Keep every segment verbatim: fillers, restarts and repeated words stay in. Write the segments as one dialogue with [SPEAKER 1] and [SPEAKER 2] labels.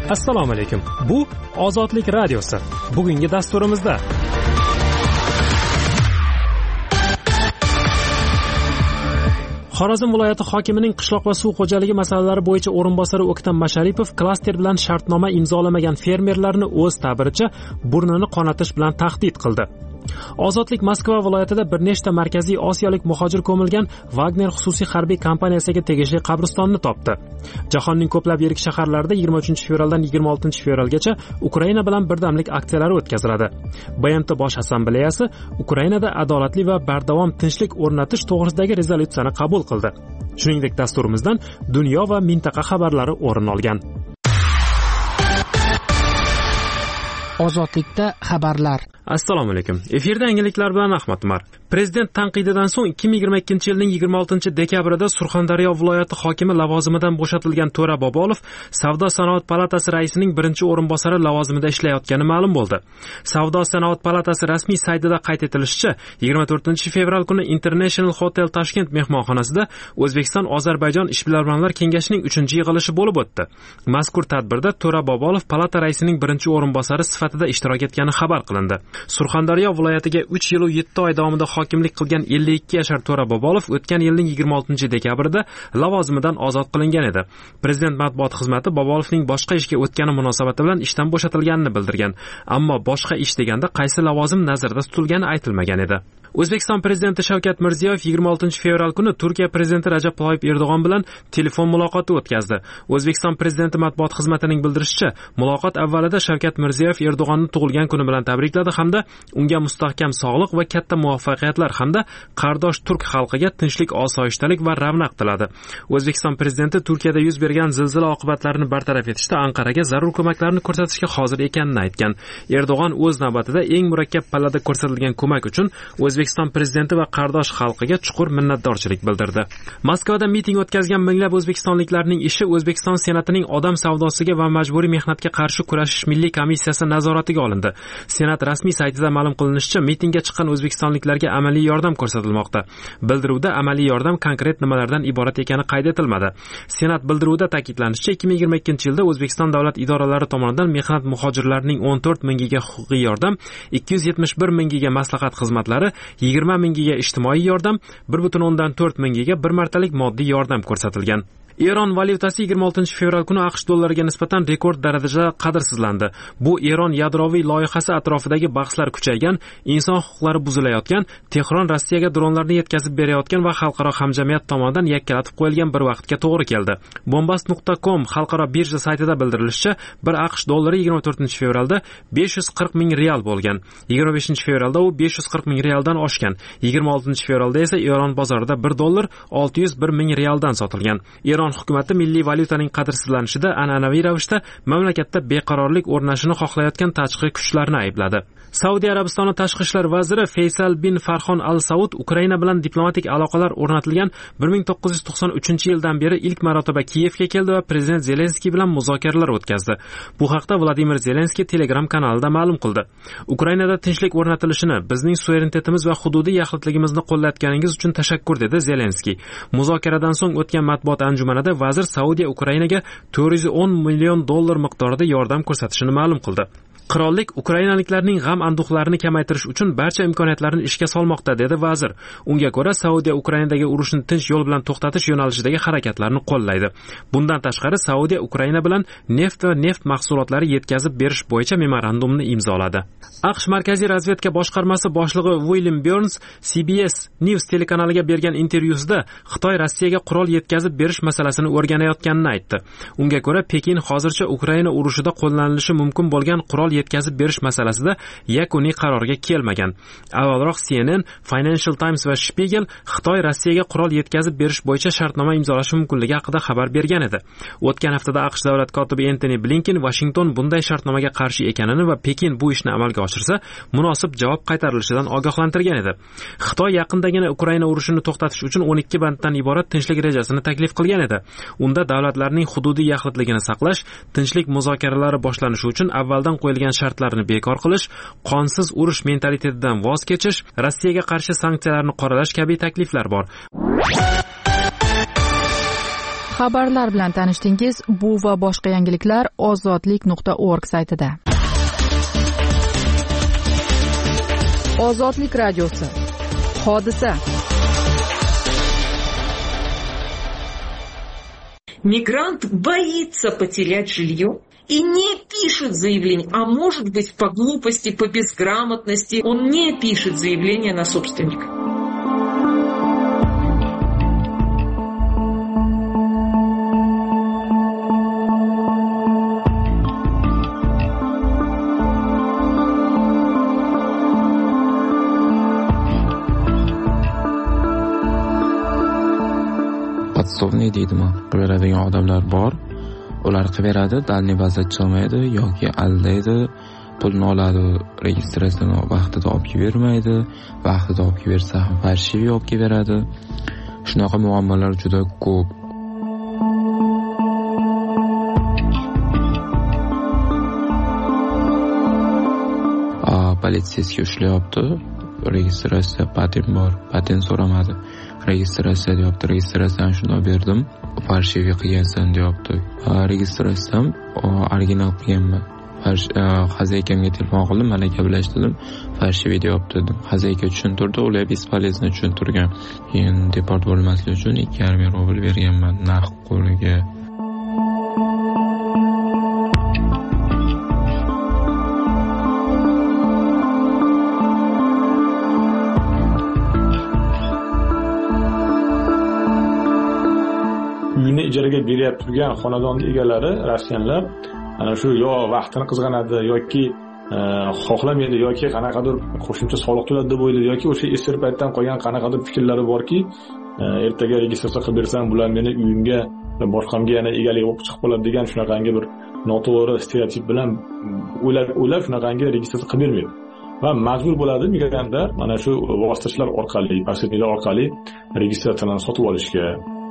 [SPEAKER 1] Assalomu alaykum. Bu Ozodlik radiosi. Bugungi dasturimizda Xorazm viloyati hokimining qishloq va suv xo'jaligi masalalari bo'yicha o'rinbosari O'ktam Masharipov klaster bilan shartnoma imzolamagan fermerlarni o'z ta'biricha burnini qonatish bilan tahdid qildi. Ozodlik Moskva viloyatida bir nechta markaziy osiyolik muhojir ko'milgan Wagner xususiy harbiy kompaniyasiga tegishli qabristonni topdi. Jahonning ko'plab yirik shaharlarida yigirma uchinchi fevraldan yigirma oltinchi fevralgacha Ukraina bilan birdamlik aksiyalari o'tkaziladi. B M T Bosh assambleyasi Ukrainada adolatli va bardavom tinchlik o'rnatish to'g'risidagi rezolyutsiyani qabul qildi. Shuningdek, dasturimizdan dunyo va mintaqa xabarlari o'rin olgan.
[SPEAKER 2] Ozodlikda xabarlar.
[SPEAKER 1] Assalomu alaykum. Efirda yangiliklar bilan Ahmad Umar. Prezident tanqididan so'ng ikki ming yigirma ikkinchi yilning yigirma oltinchi dekabrida Surxondaryo viloyati hokimi lavozimidan bo'shatilgan To'ra Bobolov Savdo sanoat palatasi raisining birinchi o'rinbosari lavozimida ishlayotgani ma'lum bo'ldi. Savdo sanoat palatasi rasmiy saytida qayd etilishicha, yigirma to'rtinchi fevral kuni International Hotel Tashkent mehmonxonasida O'zbekiston-Ozarbayjon ishbilarmonlar kengashining uchinchi yig'ilishi bo'lib o'tdi. Mazkur tadbirda To'ra Bobolov palata raisining birinchi o'rinbosari sifatida ishtirok etgani xabar qilindi. Surxondaryo viloyatiga uch yil va yetti oy davomida hokimlik qilgan ellik ikki yashar To'ra Bobolov o'tgan yilning yigirma oltinchi dekabrida lavozimidan ozod qilingan edi. Prezident matbuot xizmati Bobolovning boshqa ishga o'tgani munosabati bilan ishdan bo'shatilganini bildirgan, ammo boshqa ish deganda qaysi lavozim nazarda tutilgani aytilmagan edi. O'zbekiston prezidenti Shavkat Mirziyoyev yigirma oltinchi fevral kuni Turkiya prezidenti Rajab Toyyib Erdo'g'on bilan telefon muloqoti o'tkazdi. O'zbekiston prezidenti matbuot xizmatining bildirishicha, muloqot avvalida Shavkat Mirziyoyev Erdo'g'onni tug'ilgan kuni bilan tabrikladi hamda unga mustahkam sog'liq va katta muvaffaqiyatlar hamda qardosh turk xalqiga tinchlik, osoyishtalik va ravnaq tiladi. O'zbekiston prezidenti Turkiyada yuz bergan zilzila oqibatlarini bartaraf etishda Anqaraga zarur ko'maklarni ko'rsatishga hozir ekanini aytgan. Erdo'g'on o'z navbatida eng murakkab pallada ko'rsatilgan ko'mak uchun O'zbekiston prezidenti va qardosh xalqiga chuqur minnatdorchilik bildirdi. Moskvada miting o'tkazgan minglab o'zbekistonliklarning ishi O'zbekiston Senatining odam savdosiga va majburiy mehnatga qarshi kurashish milliy komissiyasi nazoratiga olindi. Senat rasmiy saytida ma'lum qilinishicha, mitingga chiqqan o'zbekistonliklarga amaliy yordam ko'rsatilmoqda. Bildiruvda amaliy yordam konkret nimalardan iborat ekani qayd etilmadi. Senat bildiruvida ta'kidlanishicha, ikki ming yigirma ikkinchi yilda O'zbekiston davlat idoralari tomonidan mehnat muhojirlarining o'n to'rt mingiga huquqiy yordam, ikki yuz yetmish bir mingiga maslahat xizmatlari, yigirma mingiga ijtimoiy yordam, bir butun o'ndan to'rt mingiga bir martalik moddiy yordam ko'rsatilgan. Eron valyutasi yigirma oltinchi fevral kuni AQSh dollariga nisbatan rekord darajada qadrsizlandi. Bu Eron yadroviy loyihasi atrofidagi bahslar kuchaygan, inson huquqlari buzilayotgan, Tehron Rossiyaga dronlarni yetkazib berayotgan va xalqaro hamjamiyat tomonidan yakkalatib qo'yilgan bir vaqtga to'g'ri keldi. Bombast nuqta com xalqaro birja saytida bildirilishicha, bir AQSh dollari yigirma to'rtinchi fevralda besh yuz qirq ming real bo'lgan. yigirma beshinchi fevralda u besh yuz qirq ming realdan oshgan. yigirma oltinchi fevralda esa Eron bozorida bir dollar olti yuz bir ming realdan sotilgan. Eron hukumati milliy valyutaning qadrsizlanishida an'anaviy ravishda mamlakatda beqarorlik o'rnashini xohlayotgan tashqi kuchlarni aybladi. Saudiya Arabistoni tashqi ishlar vaziri Faysal bin Farxon Al Saud Ukraina bilan diplomatik aloqalar o'rnatilgan bir ming to'qqiz yuz to'qson uchinchi yildan beri ilk marotaba Kiyevga keldi va prezident Zelenskiy bilan muzokaralar o'tkazdi. Bu haqda Vladimir Zelenskiy Telegram kanalida ma'lum qildi. Ukrainada tinchlik o'rnatilishini, bizning suverenitetimiz va hududiy yaxlitligimizni qo'llayotganingiz uchun tashakkur, dedi Zelenskiy. Muzokaradan so'ng o'tgan matbuot anjumanida vazir Saudiya Ukrainaga to'rt yuz o'n million dollar miqdorida yordam ko'rsatishini ma'lum qildi. Qirollik ukrainaliklarning g'am anduhlarini kamaytirish uchun barcha imkoniyatlarni ishga solmoqda, dedi vazir. Unga ko'ra, Saudiya Ukrainadagi urushni tinch yo'l bilan to'xtatish yo'nalishidagi harakatlarni qo'llaydi. Bundan tashqari, Saudiya Ukraina bilan neft va neft mahsulotlari yetkazib berish bo'yicha memorandumni imzoladi. AQSh Markaziy razvedka boshqarmasi boshlig'i William Burns C B S News telekanaliga bergan intervyusida Xitoy Rossiyaga qurol yetkazib berish masalasini o'rganayotganini aytdi. Unga ko'ra, Pekin hozircha Ukraina urushida qo'llanilishi mumkin bo'lgan qurol yetkazib berish masalasida yakuniy qarorga kelmagan. Avvalroq C N N, Financial Times va Spiegel Xitoy Rossiyaga qurol yetkazib berish bo'yicha shartnoma imzolashi mumkinligi haqida xabar bergan edi. O'tgan haftada AQSh davlat kotibi Antony Blinken Washington bunday shartnomaga qarshi ekanini va Pekin bu ishni amalga oshirsa, munosib javob qaytarilishidan ogohlantirgan edi. Xitoy yaqindagina Ukraina urushini to'xtatish uchun o'n ikki banddan iborat tinchlik rejasini taklif qilgan edi. Unda davlatlarning hududiy yaxlitligini saqlash, tinchlik muzokaralari boshlanishi uchun avvaldan qo'yilgan shartlarni bekor qilish, qonsiz urush mentalitetidan voz kechish, Rossiyaga qarshi sanksiyalarni qoralash kabi takliflar bor.
[SPEAKER 2] Xabarlar bilan tanishdingiz. Bu va boshqa yangiliklar ozodlik nuqta org saytida. Ozodlik radiosi. Hodisa.
[SPEAKER 3] Мигрант боится потерять жилье и не пишет заявление, а может быть по глупости, по безграмотности, он не пишет заявление на собственника.
[SPEAKER 4] Podstavniy deydimi, qilaveradigan odamlar bor. Ular qilaveradi, dalniy bazda chiqmaydi yoki aldaydi, pulni oladi, registratsiyani vaqtida olib bermaydi, vaqtida olib bersa ham farshiv olib beradi. Shunaqa muammolar juda ko'p. A, politsiyaga ushlayapti. Registratsiya patent bor, patent so'ramadi. Registratsiya deyapti, registratsiyani shunday berdim. Farshiv qilgansan deyapti. Registratsiyam original qilganman. Xazaykamga telefon qildim, mana gaplashdim. Farshiv deyapti dedim. Xazayka tushuntirdi, ular bespolezno tushuntirgan. Endi deport bo'lmaslik uchun ikki yarim ming rubl berganman naqd qo'liga.
[SPEAKER 5] Uyni ijaraga beryapti turgan xonadonning egalari rossiyanlar ana shu yo vaqtini qizg'anadi yoki xohlamaydi yoki qanaqadir qo'shimcha soliq to'ladi deb o'ylaydi yoki o'sha eski paytdan qolgan qanaqadir fikrlari borki, ertaga registratsiya qilib bersam bular meni uyimga va boshqamga yana egalik bo'lib chiqib qoladi degan shunaqangi bir noto'g'ri stereotip bilan o'ylab o'ylab shunaqangi registratsiya qilib bermaydi. Va majbur bo'ladi migrantlar mana shu vositachilar orqali, posredniklar orqali registratsiyani sotib olishga.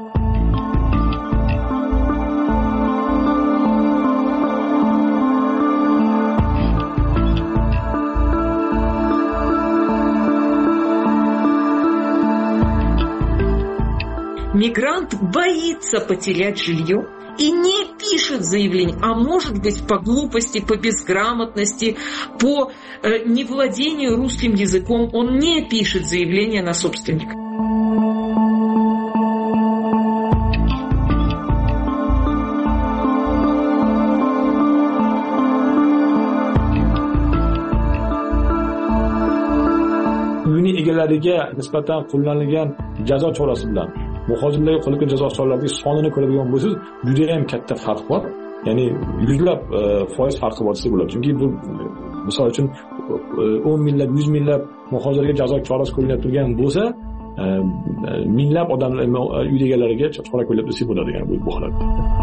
[SPEAKER 3] Мигрант боится потерять жилье и не пишет заявление, а может быть по глупости, по безграмотности, по э, невладению русским языком, он не пишет заявление на собственника.
[SPEAKER 5] Uyning egalariga nisbatan qo'llanilgan jazo chorasi bilan muhojirlarga qo'llanilgan jazo choralarining sonini ko'radigan bo'lsangiz, juda ham katta farq bor. Ya'ni yuzlab foiz farqi bor desa bo'ladi. Chunki bu misol uchun o'n minglab, yuz minglab muhojirga jazo chorasi qo'llanib turgan bo'lsa, minglab odamlar uy egalariga chora qo'llab desa bo'ladi, ya'ni bu holatda.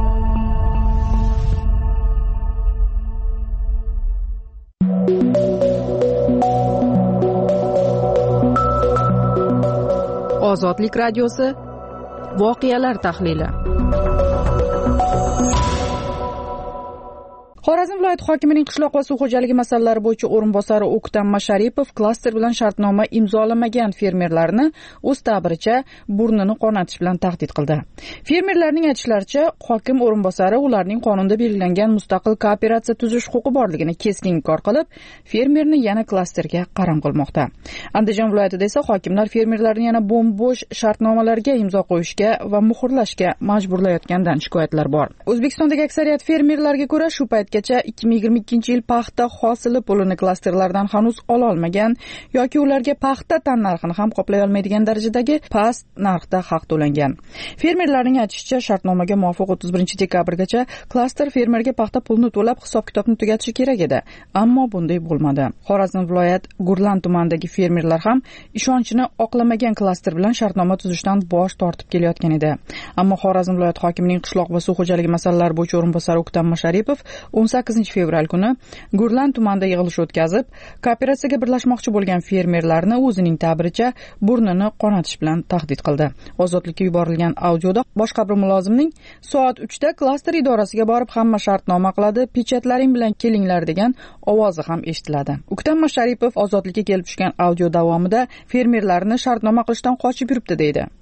[SPEAKER 2] Ozodlik radiosi. Voqealar tahlili. Xorazm viloyati hokimining qishloq va suv xo'jaligi masalalari bo'yicha o'rinbosari O'ktam Masharipov klaster bilan shartnoma imzolamagan fermerlarni o'z ta'biricha burnini qonatish bilan tahdid qildi. Fermerlarning aytishlaricha, hokim o'rinbosari ularning qonunda belgilangan mustaqil kooperatsiya tuzish huquqi borligini keskin inkor qilib, fermerni yana klasterga qaram qilmoqda. Andijon viloyatida esa hokimlar fermerlarni yana bo'm-bo'sh shartnomalarga imzo qo'yishga va muhrlashga majburlayotgandan shikoyatlar bor. O'zbekistondagi aksariyat fermerlarga ko'ra shu paytga ikki ming yigirma ikkinchi yil paxta hosili pulini klasterlardan hanuz ola olmagan yoki ularga paxta tan narxini ham qoplay olmaydigan darajadagi past narxda haq to'langan. Fermerlarning aytishicha, shartnomaga muvofiq o'ttiz birinchi dekabrgacha klaster fermerga paxta pulini to'lab hisob-kitobni tugatishi kerak edi, ammo bunday bo'lmadi. Xorazm viloyat Gurlan tumanidagi fermerlar ham ishonchini oqlamagan klaster bilan shartnoma tuzishdan bosh tortib kelayotgan edi. Ammo Xorazm viloyat hokimining qishloq va suv xo'jaligi masalalari bo'yicha o'rinbosari O'ktam Masharipov o'n sakkizinchi fevral kuni Gurlan tumanida yig'ilish o'tkazib, kooperatsiyaga birlashmoqchi bo'lgan fermerlarni o'zining ta'biricha burnini qonatish bilan tahdid qildi. Ozodlikka yuborilgan audioda boshqa bir mulozimning soat uchda klaster idorasiga borib hamma shartnoma qiladi, pechatlaring bilan kelinglar degan ovozi ham eshitiladi. O'ktam Masharipov ozodlikka kelib tushgan audio davomida fermerlarni shartnoma qilishdan qochib yuribdi deydi.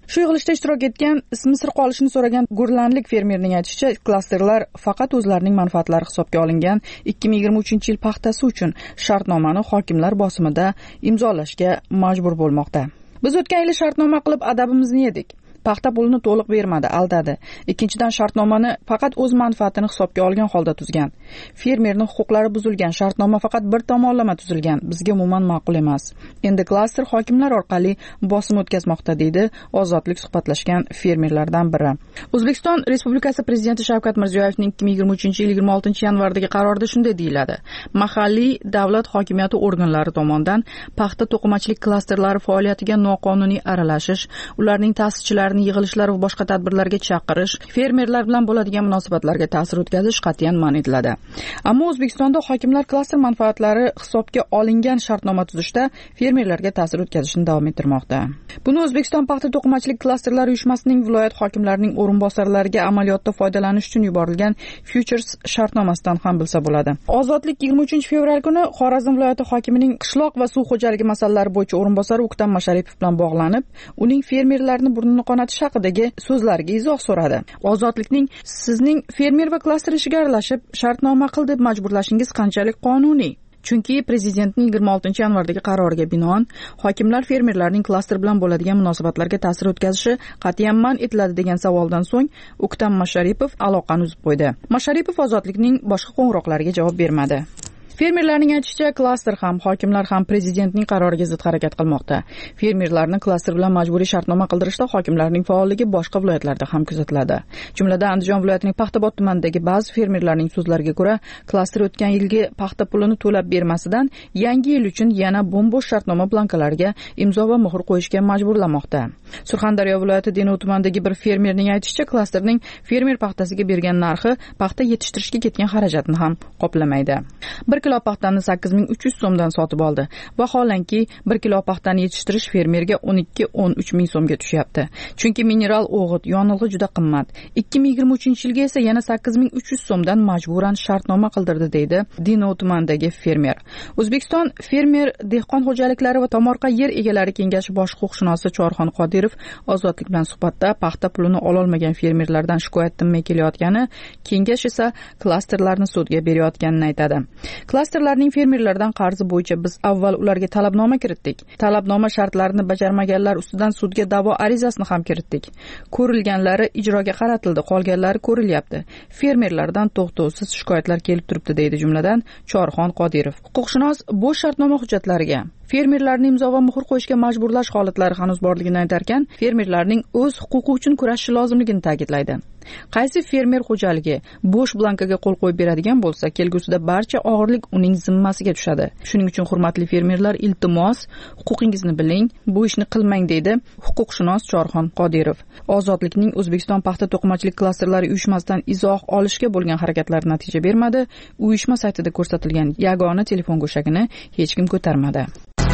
[SPEAKER 2] Shu yig'ilishda ishtirok etgan, ismi sir qolishini so'ragan gurlanlik fermerning aytishicha, klasterlar faqat o'zlarining manfaatlari hisobga olingan ikki ming yigirma uchinchi yil paxtasi uchun shartnomani hokimlar bosimida imzolashga majbur bo'lmoqda. Biz o'tgan yili shartnoma qilib adabimizni yedik. Paxta pulini to'liq bermadi, aldadi. Ikkinchidan shartnomani faqat o'z manfaatini hisobga olgan holda tuzgan. Fermerning huquqlari buzilgan, shartnoma faqat bir tomonlama tuzilgan. Bizga umuman ma'qul emas. Endi klaster hokimlar orqali bosim o'tkazmoqda, deydi Ozodlik suhbatlashgan fermerlardan biri. O'zbekiston Respublikasi Prezidenti Shavkat Mirziyoyevning ikki ming yigirma uchinchi yil yigirma oltinchi yanvardagi qarorida shunday deyiladi: mahalliy davlat hokimiyati organlari tomonidan paxta to'qimachilik klasterlari faoliyatiga noqonuniy aralashish, ularning ta'sischilari yig'ilishlar va boshqa tadbirlarga chaqirish, fermerlar bilan bo'ladigan munosabatlarga ta'sir o'tkazish qat'iyan man etiladi. Ammo O'zbekistonda hokimlar klaster manfaatlari hisobga olingan shartnoma tuzishda fermerlarga ta'sir o'tkazishni davom ettirmoqda. Buni O'zbekiston paxta to'qimachilik klasterlari uyushmasining viloyat hokimlarining o'rinbosarlariga amaliyotda foydalanish uchun yuborilgan Futures shartnomasidan ham bilsa bo'ladi. Ozodlik yigirma uchinchi fevral kuni Xorazm viloyati hokimining qishloq va suv xo'jaligi masalalari bo'yicha o'rinbosari O'ktam Masharipov bilan bog'lanib, uning fermerlarni burnini qonatish haqidagi so'zlariga izoh so'radi. Ozodlikning sizning fermer va klaster ishiga aralashib shartnoma qil deb majburlashingiz qanchalik qonuniy? Chunki prezidentning yigirma oltinchi yanvardagi qaroriga binoan hokimlar fermerlarning klaster bilan bo'ladigan munosabatlarga ta'sir o'tkazishi qat'iyan man etiladi degan savoldan so'ng O'ktam Masharipov aloqani uzib qo'ydi. Masharipov Ozodlikning boshqa qo'ng'iroqlariga javob bermadi. Fermerlarning aytishicha, klaster ham, hokimlar ham prezidentning qaroriga zid harakat qilmoqda. Fermerlarni klaster bilan majburiy shartnoma qildirishda hokimlarning faolligi boshqa viloyatlarda ham kuzatiladi. Jumladan Andijon viloyatining Paxtabod tumanidagi ba'zi fermerlarning so'zlariga ko'ra, klaster o'tgan yilgi paxta pulini to'lab bermasidan yangi yil uchun yana bo'm-bo'sh shartnoma blankalariga imzo va muhr qo'yishga majburlamoqda. Surxondaryo viloyati Denov tumanidagi bir fermerning aytishicha, klasterning fermer paxtasiga bergan narxi paxta yetishtirishga ketgan xarajatni ham qoplamaydi. bir kilo paxtani sakkiz ming uch yuz so'mdan sotib oldi. Vaholanki bir kilo paxtani yetishtirish fermerga o'n ikki o'n uch ming so'mga tushyapti. Chunki mineral o'g'it, yonilg'i juda qimmat. ikki ming yigirma uchinchi yilga esa yana sakkiz ming uch yuz so'mdan majburan shartnoma qildirdi, deydi Denov tumanidagi fermer. O'zbekiston fermer dehqon xo'jaliklari va tomorqa yer egalari kengashi bosh huquqshunosi Chorxon Qodirov Ozodlik bilan suhbatda paxta pulini ololmagan fermerlardan shikoyat tinmay kelayotgani, kengash esa klasterlarni sudga berayotganini aytadi. Klasterlarning fermerlardan qarzi bo'yicha biz avval ularga talabnoma kiritdik. Talabnoma shartlarini bajarmaganlar ustidan sudga da'vo arizasini ham kiritdik. Ko'rilganlari ijroga qaratildi, qolganlari ko'rilyapti. Fermerlardan to'xtovsiz shikoyatlar kelib turibdi, deydi jumladan Chorxon Qodirov. Huquqshunos bo'sh shartnoma hujjatlariga fermerlarni imzo va muhr qo'yishga majburlash holatlari hanuz borligini aytarkan, fermerlarning o'z huquqi uchun kurashishi lozimligini ta'kidlaydi. Qaysi fermer xo'jaligi bo'sh blankaga qo'l qo'yib beradigan bo'lsa, kelgusida barcha og'irlik uning zimmasiga tushadi. Shuning uchun hurmatli fermerlar, iltimos, huquqingizni biling, bu ishni qilmang, deydi huquqshunos Chorxon Qodirov. Ozodlikning O'zbekiston paxta to'qimachilik klasterlari uyushmasidan izoh olishga bo'lgan harakatlari natija bermadi. Uyushma saytida ko'rsatilgan yagona telefon go'shagini hech kim ko'tarmadi.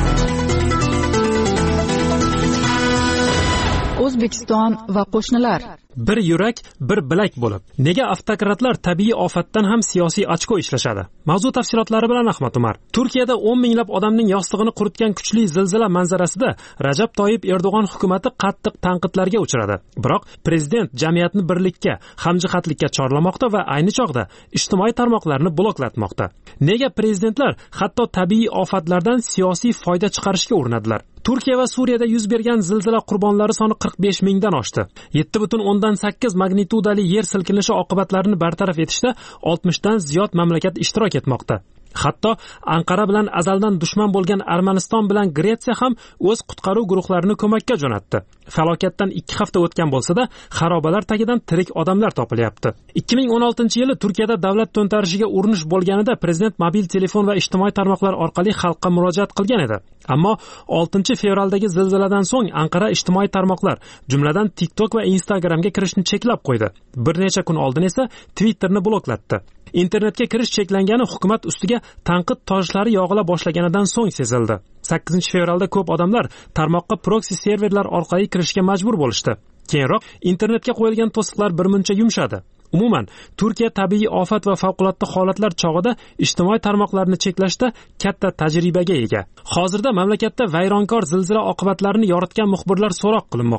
[SPEAKER 2] O'zbekiston va qo'shnilar.
[SPEAKER 1] Bir yurak, bir bilak bo'lib. Nega avtokratlar tabiiy ofatdan ham siyosiy ochko ishlashadi? Mavzu tafsilotlari bilan Ahmad Umar. Turkiyada o'n minglab odamning yostig'ini quritgan kuchli zilzila manzarasida Rajab Toyyib Erdo'g'on hukumatı qattiq tanqidlarga uchradi. Biroq prezident jamiyatni birlikka, hamjihatlikka chorlamoqda va ayni chog'da ijtimoiy tarmoqlarni bloklatmoqda. Nega prezidentlar hatto tabiiy ofatlardan siyosiy foyda chiqarishga urinadilar? Turkiya va Suriyada yuz bergan zilzila qurbonlari soni qirq besh mingdan oshdi. yetti butun o'ndan sakkiz magnitudali yer silkinishi oqibatlarini bartaraf etishda oltmishdan ziyod mamlakat ishtirok etmoqda. Hatto Anqara bilan azaldan dushman bo'lgan Armaniston bilan Gretsiya ham o'z qutqaruv guruhlarini ko'makka jo'natdi. Falokatdan ikki hafta o'tgan bo'lsa-da, xarobalar tagidan tirik odamlar topilyapti. ikki ming o'n oltinchi yili Turkiyada davlat to'ntarishiga urinish bo'lganida prezident mobil telefon va ijtimoiy tarmoqlar orqali xalqqa murojaat qilgan edi. Ammo oltinchi fevraldagi zilziladan so'ng Anqara ijtimoiy tarmoqlar, jumladan TikTok va Instagramga kirishni cheklab qo'ydi. Bir necha kun oldin esa Twitterni bloklatdi. Internetga kirish cheklangani hukumat ustiga tanqid toshlari yog'ila boshlaganidan so'ng sezildi. sakkizinchi fevralda ko'p odamlar tarmoqqa proksi serverlar orqali kirishga majbur bo'lishdi. Keyinroq internetga qo'yilgan to'siqlar birmuncha yumshadi. Umuman, Turkiya tabiiy ofat va favqulodda holatlar chog'ida ijtimoiy tarmoqlarni cheklashda katta tajribaga ega. Hozirda mamlakatda vayronkor zilzila oqibatlarini yoritgan muxbirlar so'roq qilinmoqda.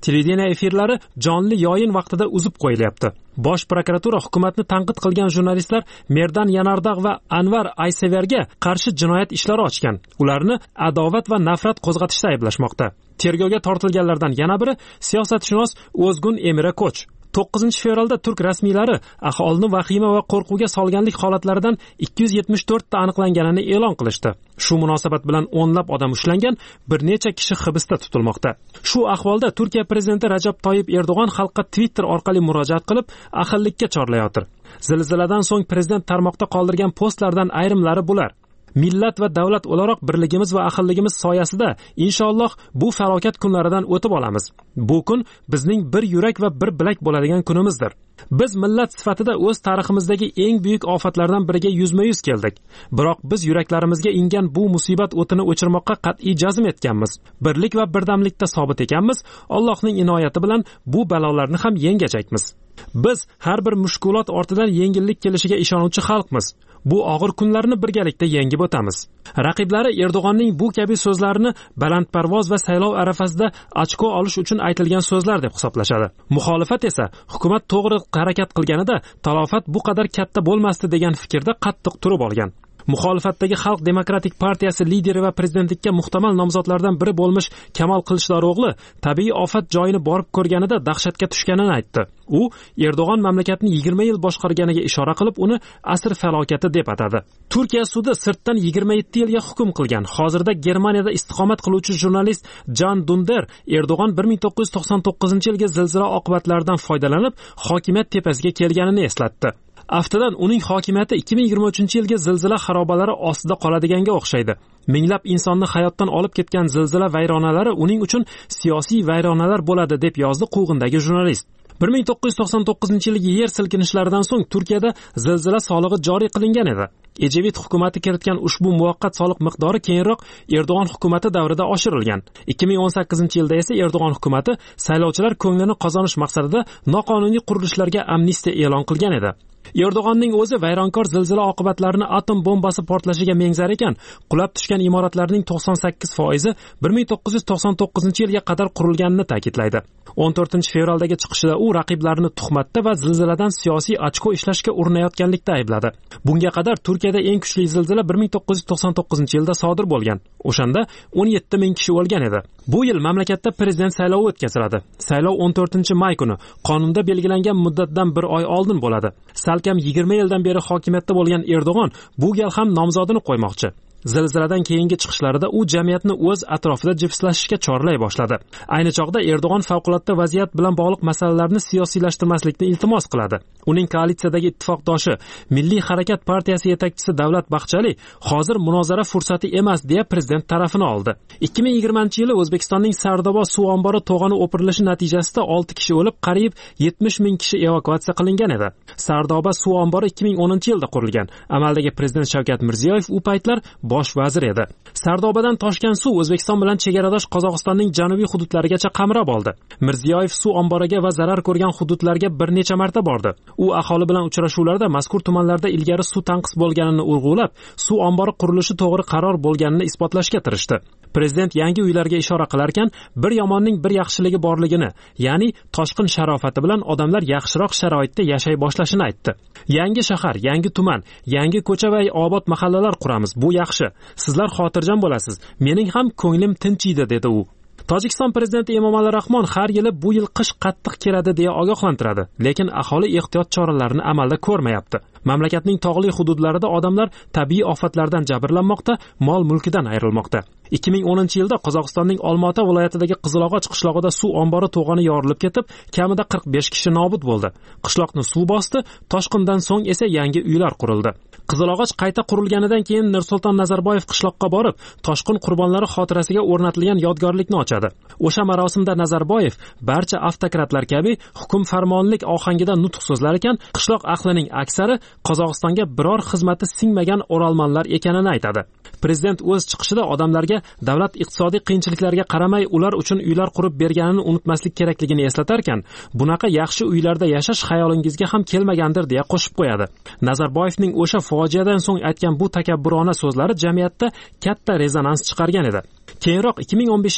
[SPEAKER 1] televideniye efirlari jonli yoyin vaqtida uzib qo'yilyapti. Bosh prokuratura hukumatni tanqid qilgan jurnalistlar Merdan Yanardaq va Anvar Ayseverga qarshi jinoyat ishlari ochgan. Ularni adovat va nafrat qo'zg'atishda ayblashmoqda. Tergovga tortilganlardan yana biri siyosatshunos O'zgun Emira Koch. to'qqizinchi fevralda turk rasmiylari aholini vahima va qo'rquvga solganlik holatlaridan ikki yuz yetmish to'rt ta aniqlanganini e'lon qilishdi. Shu munosabat bilan o'nlab odam ushlangan, bir necha kishi hibsda tutilmoqda. Shu ahvolda Turkiya prezidenti Rajab Toyyib Erdo'g'on xalqqa Twitter orqali murojaat qilib, ahillikka chorlayotir. Zilziladan so'ng prezident tarmoqda qoldirgan postlardan ayrimlari bular: millat va davlat o'laroq birligimiz va ahilligimiz soyasida inshaalloh bu falokat kunlaridan o'tib olamiz. Bu kun bizning bir yurak va bir bilak bo'ladigan kunimizdir. Biz millat sifatida o'z tariximizdagi eng buyuk ofatlardan biriga yuzma-yuz keldik. Biroq biz yuraklarimizga ingan bu musibat o'tini o'chirmoqqa qat'iy jazm etganmiz. Birlik va birdamlikda sobit ekanmiz. Allohning inoyati bilan bu balolarni ham yengajakmiz. Biz har bir mushkulot ortidan yengillik kelishiga ishonuvchi xalqmiz. Bu og'ir kunlarni birgalikda yengib o'tamiz. Raqiblari Erdo'g'onning bu kabi so'zlarini balandparvoz va saylov arafasida ochko olish uchun aytilgan so'zlar deb hisoblashadi. Muxolifat esa hukumat to'g'ri harakat qilganida talofat bu qadar katta bo'lmasdi degan fikrda qattiq turib olgan. Muxolifatdagi Xalq demokratik partiyasi lideri va prezidentlikka muhtamal nomzodlardan biri bo'lmish Kamol Qilichdarog'li tabiiy ofat joyini borib ko'rganida dahshatga tushganini aytdi. U Erdo'g'on mamlakatni yigirma yil boshqarganiga ishora qilib, uni asr falokati deb atadi. Turkiya sudi sirtdan yigirma yetti yilga hukm qilgan. Hozirda Germaniyada istiqomat qiluvchi jurnalist Jan Dunder Erdo'g'on bir ming to'qqiz yuz to'qson to'qqizinchi yilgi zilzila oqibatlaridan foydalanib, hokimiyat tepasiga kelganini eslatdi. Aftidan uning hokimiyati ikki ming yigirma uchinchi yilgi zilzila xarobalari ostida qoladiganga o'xshaydi. Minglab insonni hayotdan olib ketgan zilzila vayronalari uning uchun siyosiy vayronalar bo'ladi deb yozdi Quvg'indagi jurnalist. bir ming to'qqiz yuz to'qson to'qqizinchi yilgi yer silkinishlaridan so'ng Turkiyada zilzila solig'i joriy qilingan edi. Ejevit hukumati kiritgan ushbu muvaqqat soliq miqdori keyinroq Erdo'g'on hukumati davrida oshirilgan. ikki ming o'n sakkizinchi yilda esa Erdo'g'on hukumati saylovchilar ko'nglini qozonish maqsadida noqonuniy qurilishlarga amnistiya e'lon qilgan edi. Erdo'g'onning o'zi vayronkor zilzila oqibatlarini atom bombasi portlashiga mengzar ekan, qulab tushgan imoratlarning to'qson sakkiz foizi bir ming to'qqiz yuz to'qson to'qqizinchi yilga qadar qurilganini ta'kidlaydi. o'n to'rtinchi fevraldagi chiqishida u raqiblarini tuhmatda va zilziladan siyosiy ochko ishlashga urinayotganlikda aybladi. Bunga qadar Turkiyada eng kuchli zilzila bir ming to'qqiz yuz to'qson to'qqizinchi yilda sodir bo'lgan. O'shanda o'n yetti ming kishi o'lgan edi. Bu yil mamlakatda prezident saylovi o'tkaziladi. Saylov o'n to'rtinchi may kuni qonunda belgilangan muddatdan bir oy oldin bo'ladi. Salkam yigirma yildan beri hokimiyatda bo'lgan Erdo'g'on bu gal ham nomzodini qo'ymoqchi. Zilziladan keyingi chiqishlarida u jamiyatni o'z atrofida jipslashishga chorlay boshladi. Ayni chog'da Erdo'g'on favqulodda vaziyat bilan bog'liq masalalarni siyosiylashtirmaslikni iltimos qiladi. Uning koalitsiyadagi ittifoqdoshi Milliy harakat partiyasi yetakchisi Davlat Bahchali hozir munozara fursati emas deya prezident tarafini oldi. ikki ming yigirmanchi yili O'zbekistonning Sardoba suv ombori to'g'oni o'pirilishi natijasida olti kishi o'lib, qariyb yetmish ming kishi evakuatsiya qilingan edi. Sardoba suv ombori ikki ming o'ninchi yilda qurilgan. Amaldagi prezident Shavkat Mirziyoyev u paytlar bosh vazir edi. Sardobadan toshgan suv O'zbekiston bilan chegaradosh Qozog'istonning janubiy hududlarigacha qamrab oldi. Mirziyoyev suv omboriga va zarar ko'rgan hududlarga bir necha marta bordi. U aholi bilan uchrashuvlarda mazkur tumanlarda ilgari suv tanqis bo'lganini urg'ulab, suv ombori qurilishi to'g'ri qaror bo'lganini isbotlashga tirishdi. Prezident yangi uylarga ishora qilarkan, bir yomonning bir yaxshiligi borligini, ya'ni toshqin sharofati bilan odamlar yaxshiroq sharoitda yashay boshlashini aytdi. Yangi shahar, yangi tuman, yangi ko'cha va obod mahallalar quramiz. Bu yaxshi. Sizlar xotirjam bo'lasiz. Mening ham ko'nglim tinchiydi, dedi u. Tojikiston prezidenti Emomali Rahmon har yili bu yil qish qattiq keladi deya ogohlantiradi, lekin aholi ehtiyot choralarini amalda ko'rmayapti. Mamlakatning tog'li hududlarida odamlar tabiiy ofatlardan jabrlanmoqda, mol-mulkidan ayrilmoqda. ikki ming o'ninchi yilda Qozog'istonning Olmaota viloyatidagi Qizilog'och qishlog'ida suv ombori to'g'oni yorilib ketib, kamida qirq besh kishi nobud bo'ldi. Qishloqni suv bosdi, toshqindan so'ng esa yangi uylar qurildi. Qizilog'och qayta qurilganidan keyin Nursulton Nazarboyev qishloqqa borib, toshqin qurbonlari xotirasiga o'rnatilgan yodgorlikni ochadi. O'sha marosimda Nazarboyev barcha avtokratlar kabi hukm farmonlik ohangida nutq so'zlar ekan, qishloq ahlining aksari Qozog'istonga biror xizmati singmagan o'ralmonlar ekanini aytadi. Prezident o'z chiqishida odamlarga davlat iqtisodiy qiyinchiliklarga qaramay ular uchun uylar qurib berganini unutmaslik kerakligini eslatarkan, bunaqa yaxshi uylarda yashash xayolingizga ham kelmagandir deya qo'shib qo'yadi. Nazarboyevning o'sha fojiadan so'ng aytgan bu takabburona so'zlari jamiyatda katta rezonans chiqargan edi. Keyinroq ikki ming o'n beshinchi yilda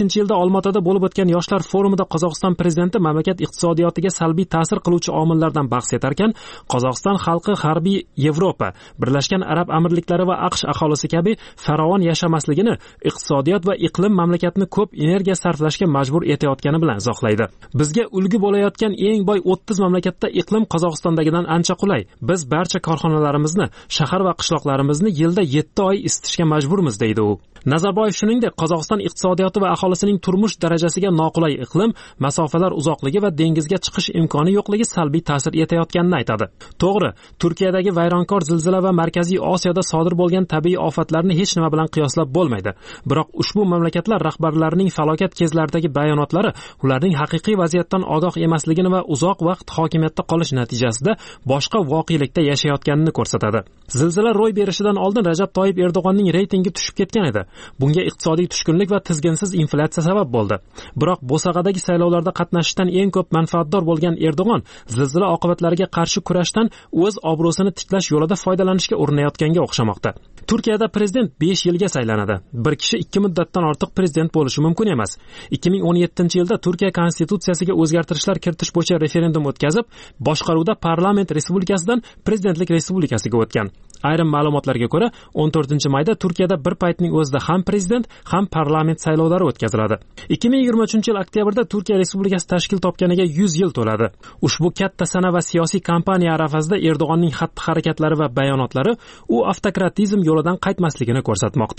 [SPEAKER 1] Olmaotada bo'lib o'tgan yoshlar forumida Qozog'iston prezidenti mamlakat iqtisodiyotiga salbiy ta'sir qiluvchi omillardan bahs etarkan, Qozog'iston xalqi harbiy Yevropa, Birlashgan Arab Amirliklari va AQSh aholisi kabi farovon yashamasligini iqtisodiyot va iqlim mamlakatni ko'p energiya sarflashga majbur etayotgani bilan izohlaydi. Bizga ulgu bo'layotgan eng boy o'ttiz mamlakatda iqlim Qozog'istondagidan ancha qulay. Biz barcha korxonalarimizni, shahar va qishloqlarimizni yilda yetti oy isitishga majburmiz, deydi u. Nazarboyev shuningdek, Qozog'iston iqtisodiyoti va aholisining turmush darajasiga noqulay iqlim, masofalar uzoqligi va dengizga chiqish imkoni yo'qligi salbiy ta'sir etayotganini aytadi. To'g'ri, Turkiyadagi vayronkor zilzila va Markaziy Osiyoda sodir bo'lgan tabiiy ofatlarni hech nima bilan qiyoslab bo'lmaydi. Biroq ushbu mamlakatlar rahbarlarining falokat kezlaridagi bayonotlari ularning haqiqiy vaziyatdan ogoh emasligini va uzoq vaqt hokimiyatda qolish natijasida boshqa voqelikda yashayotganini ko'rsatadi. Zilzila ro'y berishidan oldin Rajab Toyyib Erdo'g'onning reytingi tushib ketgan edi. Bunga iqtisodiy tushkunlik va tizginsiz inflyatsiya sabab bo'ldi. Biroq Bo'sag'adagi saylovlarda qatnashishdan eng ko'p manfaatdor bo'lgan Erdo'g'on zilzila oqibatlariga qarshi kurashdan o'z obro'sini tiklash yo'lida foydalanishga urinayotganga o'xshamoqda. Turkiyada prezident besh yilga saylanadi. Bir kishi ikki muddatdan ortiq prezident bo'lishi mumkin emas. ikki ming o'n yettinchi yilda Turkiya konstitutsiyasiga o'zgartirishlar kiritish bo'yicha referendum o'tkazib, boshqaruvda parlament respublikasidan prezidentlik respublikasiga o'tgan. Ayrim ma'lumotlarga ko'ra, o'n to'rtinchi mayda Turkiyada bir paytning o'zida ham prezident, ham parlament saylovlari o'tkaziladi. ikki ming yigirma uchinchi yil oktyabrda Turkiya respublikasi tashkil topganiga yuz yil to'ladi. Ushbu katta sana va siyosiy kampaniya arafasida Erdo'g'onning xatti-harakatlari va bayonotlari u avtokratizm yo'lidan qaytmasligini ko'rsatmoqda.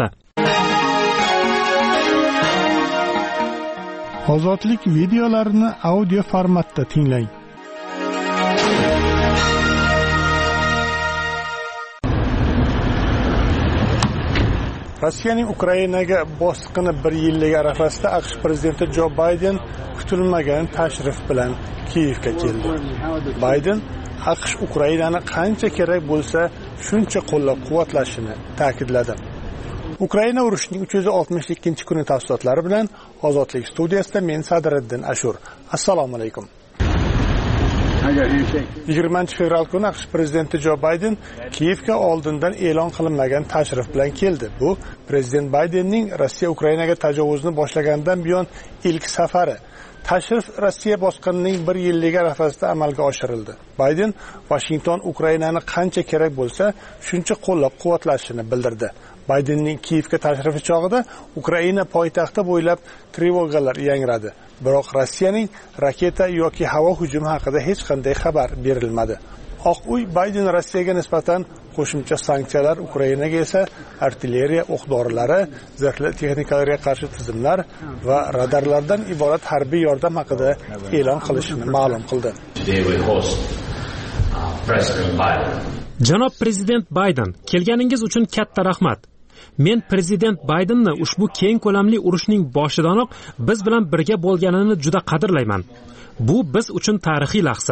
[SPEAKER 6] Ozodlik videolarini audio formatda tinglang. Rossiyaning Ukrainaga bosqini bir yillik arafasida AQSh prezidenti Jo Bayden kutilmagan tashrif bilan Kiyevga keldi. Bayden AQSh Ukrainani qancha kerak bo'lsa, shuncha qo'llab-quvvatlashini ta'kidladi. Ukraina urushining uch yuz oltmish ikkinchi kuni tafsilotlari bilan Ozodlik studiyasida men Sadriddin Ashur. Assalomu alaykum. yigirmanchi fevral kuni AQSh prezidenti Jo Bayden Kiyevga oldindan e'lon qilinmagan tashrif bilan keldi. Bu prezident Baydenning Rossiya Ukrainaga tajovuzni boshlagandan buyon ilk safari. Tashrif Rossiya bosqinining bir yilligi arafasida amalga oshirildi. Bayden Washington Ukrainani qancha kerak bo'lsa, shuncha qo'llab-quvvatlashini bildirdi. Baydenning Kiyevga tashrifi chog'ida Ukraina poytaxti bo'ylab trevogalar yangradi. Biroq Rossiyaning raketa yoki havo hujumi haqida hech qanday xabar berilmadi. Oq uy Bayden Rossiyaga nisbatan qo'shimcha sanksiyalar, Ukrainaga esa artilleriya o'q-dorilari, zirhli texnikalarga qarshi tizimlar va radarlardan iborat harbiy yordam haqida e'lon qilishini ma'lum qildi.
[SPEAKER 1] Janob prezident Bayden, kelganingiz uchun katta rahmat. Men prezident Baydenni ushbu keng ko'lamli urushning boshidanoq biz bilan birga bo'lganini juda qadrlayman. Bu biz uchun tarixiy lahza.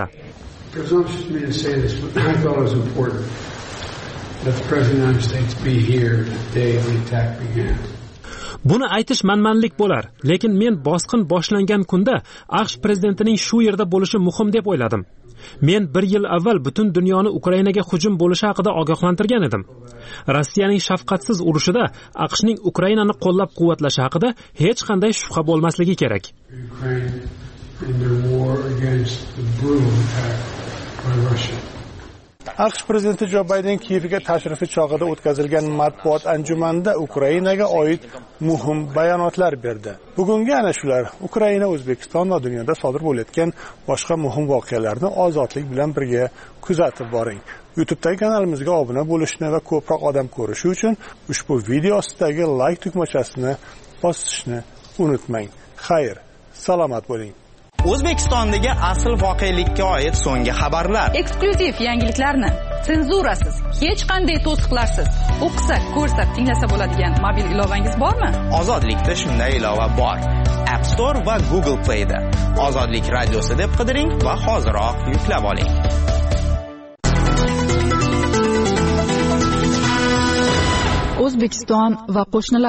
[SPEAKER 1] Buni aytish manmanlik bo'lar, lekin men bosqin boshlangan kunda AQSh prezidentining shu yerda bo'lishi muhim deb o'yladim. Men bir yil avval butun dunyoni Ukrainaga hujum bo'lishi haqida ogohlantirgan edim. Rossiyaning shafqatsiz urushida AQShning Ukrainani qo'llab-quvvatlashi haqida hech qanday shubha bo'lmasligi kerak.
[SPEAKER 6] AQSh prezidenti Jo Bayden Kiyevga tashrifi chog'ida o'tkazilgan matbuot anjumanida Ukrainaga oid muhim bayonotlar berdi. Bugungi ana shular Ukraina, O'zbekiston va dunyoda sodir bo'layotgan boshqa muhim voqealarni ozodlik bilan birga kuzatib boring. YouTube'dagi kanalimizga obuna bo'lishni va ko'proq odam ko'rishi uchun ushbu video ostidagi like tugmachasini bosishni unutmang. Xayr, salomat bo'ling.
[SPEAKER 7] O'zbekistondagi asl voqelikka oid so'nggi xabarlar,
[SPEAKER 2] eksklyuziv yangiliklarni senzurasiz, hech qanday to'siqlarsiz o'qisa, ko'rsa, tinglasa bo'ladigan mobil ilovangiz bormi?
[SPEAKER 7] Ozodlikda shunday ilova bor. App Store va Google Play da Ozodlik radiosi deb qidiring va hoziroq yuklab oling.
[SPEAKER 2] O'zbekiston va qo'shnilar.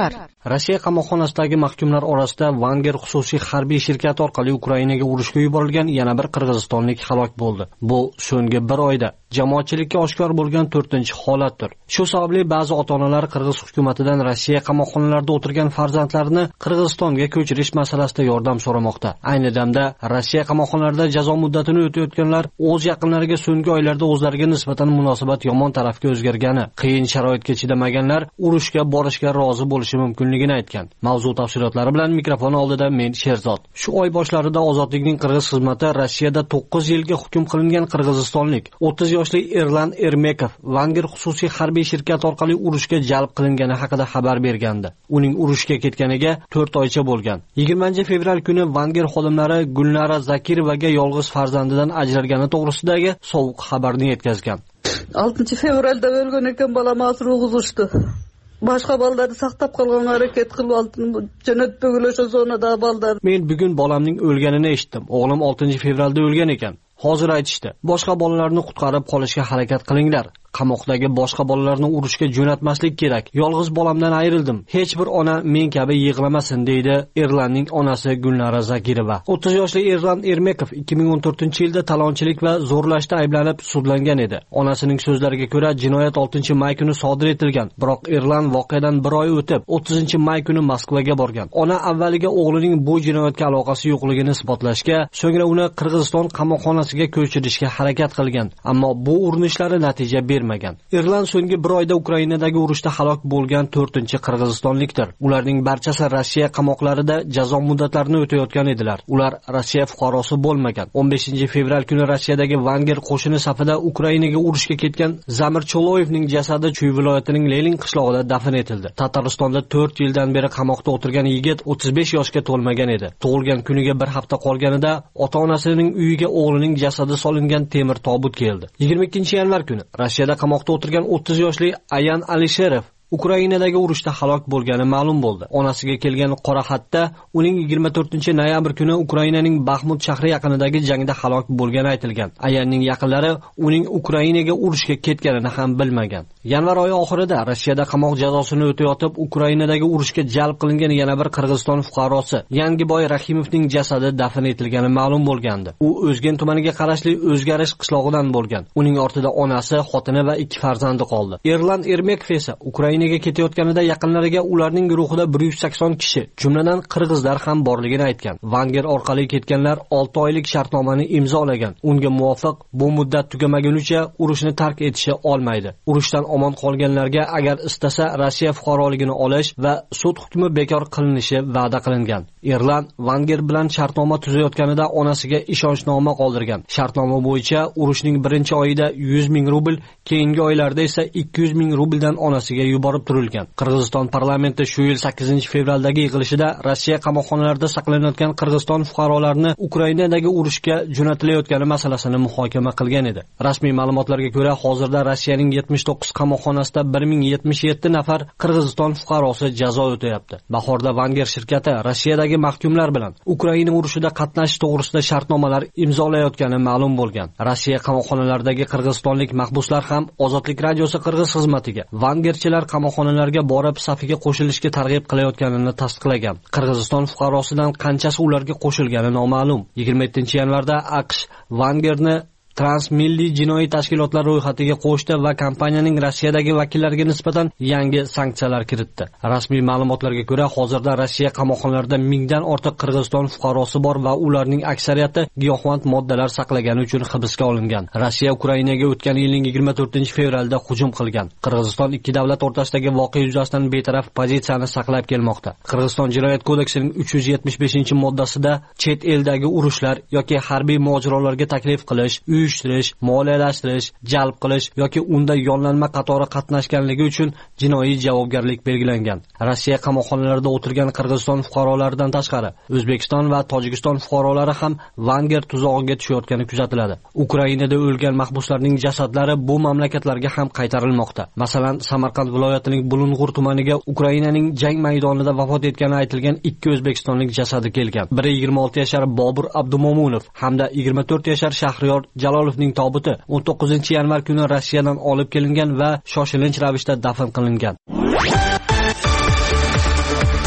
[SPEAKER 8] Rossiya qamoqxonasidagi mahkumlar orasida Vanger xususiy harbiy shirkati orqali Ukrainaga urushga yuborilgan yana bir qirg'izistonlik halok bo'ldi. Bu so'nggi bir oyda jamoatchilikka oshkor bo'lgan to'rtinchi holatdir. Shu sababli ba'zi ota-onalar qirg'iz hukumatidan Rossiya qamoqxonalarida o'tirgan farzandlarini Qirg'izistonga ko'chirish masalasida yordam so'ramoqda. Ayni damda Rossiya qamoqxonalarida jazo muddatini o'tayotganlar o'z yaqinlariga so'nggi oylarda o'zlariga nisbatan munosabat yomon tarafga o'zgargani, qiyin sharoitga chidamaganlar urushga borishga rozi bo'lishi mumkinligini aytgan. Mavzu tafsilotlari bilan mikrofon oldida men Sherzod. Shu oy boshlarida Ozodlikning qirg'iz xizmati Rossiyada to'qqiz yilga hukm qilingan qirg'izistonlik o'ttiz yoshli Erlan Ermekov Vanger xususiy harbiy shirkat orqali urushga jalb qilingani haqida xabar bergandi. Uning urushga ketganiga to'rt oycha bo'lgan. yigirmanchi fevral kuni Vanger xodimlari Gulnara Zakirovaga yolg'iz farzandidan ajralgani to'g'risidagi sovuq xabarni yetkazgan.
[SPEAKER 9] oltinchi fevralda o'lgan ekan, balam asr o'g'izishdi. Boshqa bolalarni saqlab qolgan harakat qilib oltin jo'natib o'sha zonada bolalar.
[SPEAKER 8] Men bugun bolamning o'lganini eshitdim. O'g'lim oltinchi fevralda o'lgan ekan. Hozir aytishdi. Boshqa bolalarni qutqarib qolishga harakat qilinglar. Qamoqdagi boshqa bolalarni urushga jo'natmaslik kerak. Yolg'iz bolamdan ayrildim. Hech bir ona men kabi yig'lamasin, deydi Erlanning onasi Gulnara Zakirova. o'ttiz yoshli Erlan Ermekov ikki ming o'n to'rtinchi yilda talonchilik va zo'rlashda ayblanib sudlangan edi. Onasining so'zlariga ko'ra, jinoyat oltinchi may kuni sodir etilgan. Biroq Erlan voqeadan bir oy o'tib, o'ttizinchi may kuni Moskvaga borgan. Ona avvaliga o'g'lining bu jinoyatga aloqasi yo'qligini isbotlashga, so'ngra uni Qirg'iziston qamoqxonasiga ko'chirishga harakat qilgan, ammo bu urinishlari natija bermagan. Erlan so'nggi bir oyda Ukrainadagi urushda halok bo'lgan to'rtinchi qirg'izistonlikdir. Ularning barchasi Rossiya qamoqlarida jazo muddatlarini o'tayotgan edilar. Ular Rossiya fuqarosi bo'lmagan. o'n beshinchi fevral kuni Rossiyadagi Vanger qo'shini safida Ukrainaga urushga ketgan Zamir Choloyevning jasadi Chuy viloyatining Lenin qishlog'ida dafn etildi. Tataristonda to'rt yildan beri qamoqda o'tirgan yigit o'ttiz besh yoshga to'lmagan edi. Tug'ilgan kuniga bir hafta qolganida ota-onasining uyiga o'g'lining jasadi solingan temir tobut keldi. yigirma ikkinchi yanvar kuni Rossiyada qamoqda o'tirgan o'ttiz yoshli Ayan Alisherov Ukrainadagi urushda halok bo'lgani ma'lum bo'ldi. Onasiga kelgan qora xatda uning yigirma to'rtinchi noyabr kuni Ukrainaning Baxmut shahri yaqinidagi jangda halok bo'lgani aytilgan. Ayanning yaqinlari uning Ukrainaga urushga ketganini ham bilmagan. Yanvar oyi oxirida Rossiyada qamoq jazosini o'tayotib Ukrainadagi urushga jalb qilingan yana bir Qirg'iziston fuqarosi Yangiboy Rahimovning jasadi dafn etilgani ma'lum bo'lgandi. U O'zgen tumaniga qarashli O'zgarish qishlog'idan bo'lgan. Uning ortida onasi, xotini va ikki farzandi qoldi. Erlan Ermekov esa Ukraina Ukrainaga ketayotganida yaqinlariga ularning guruhida bir yuz sakson kishi, jumladan qirg'izlar ham borligini aytgan. Vanger orqali ketganlar olti oylik shartnomani imzolagan. Unga muvofiq bu muddat tugamagunicha urushni tark etishi olmaydi. Urushdan omon qolganlarga agar istasa Rossiya fuqaroligini olish va sud hukmi bekor qilinishi va'da qilingan. Erlan Vanger bilan shartnoma tuzayotganida onasiga ishonchnoma qoldirgan. Shartnoma bo'yicha urushning birinchi oyida yuz ming rubl, keyingi oylarda esa ikki yuz ming rubldan onasiga yuborib turilgan. Qirg'iziston parlamenti shu yil sakkizinchi fevraldagi yig'ilishida Rossiya qamoqxonalarida saqlanayotgan Qirg'iziston fuqarolarini Ukrainadagi urushga jo'natilayotgani masalasini muhokama qilgan edi. Rasmiy ma'lumotlarga ko'ra, hozirda Rossiyaning yetmish to'qqiz qamoqxonasida bir ming yetmish yetti nafar Qirg'iziston fuqarosi jazo o'tayapti. Bahorda Vanger shirkati Rossiyadagi mahkumlar bilan Ukraina urushida qatnashish to'g'risida shartnomalar imzolayotgani ma'lum bo'lgan. Rossiya qamoqxonalaridagi qirg'izistonlik mahbuslar ham Ozodlik radiosi qirg'iz xizmatiga Vangerchilar qamoqxonalarga borib safiga qo'shilishga targ'ib qilayotganini tasdiqlagan. Qirg'iziston fuqarosidan qanchasi ularga qo'shilgani noma'lum. yigirma yettinchi yanvarda AQSh Vangerni Transmilliy jinoiy tashkilotlar ro'yxatiga qo'shdi va kompaniyaning Rossiyadagi vakillariga nisbatan yangi sanksiyalar kiritdi. Rasmiy ma'lumotlarga ko'ra, hozirda Rossiya qamoqxonalarida mingdan ortiq Qirg'iziston fuqarosi bor va ularning aksariyati giyohvand moddalar saqlagani uchun hibsga olingan. Rossiya Ukrainaga o'tgan yilning yigirma to'rtinchi fevralda hujum qilgan. Qirg'iziston ikki davlat o'rtasidagi voqea yuzasidan betaraf pozitsiyani saqlab kelmoqda. Qirg'iziston jinoyat kodeksining uch yuz yetmish beshinchi moddasida chet eldagi urushlar yoki harbiy mojarolarga taklif qilish, uyushtirish, moliyalashtirish, jalb qilish yoki unda yollanma qatori qatnashganligi uchun jinoiy javobgarlik belgilangan. Rossiya qamoqxonalarida o'tirgan Qirg'iziston fuqarolaridan tashqari O'zbekiston va Tojikiston fuqarolari ham Vanger tuzog'iga tushayotgani kuzatiladi. Ukrainada o'lgan mahbuslarning jasadlari bu mamlakatlarga ham qaytarilmoqda. Masalan, Samarqand viloyatining Bulung'ur tumaniga Ukrainaning jang maydonida vafot etgani aytilgan ikki o'zbekistonlik jasadi kelgan. Biri yigirma olti yashar Bobur Abdumomunov hamda yigirma to'rt yashar Shahriyor Jalolovning tobuti o'n to'qqizinchi yanvar kuni Rossiyadan olib kelingan va shoshilinch ravishda dafn qilingan.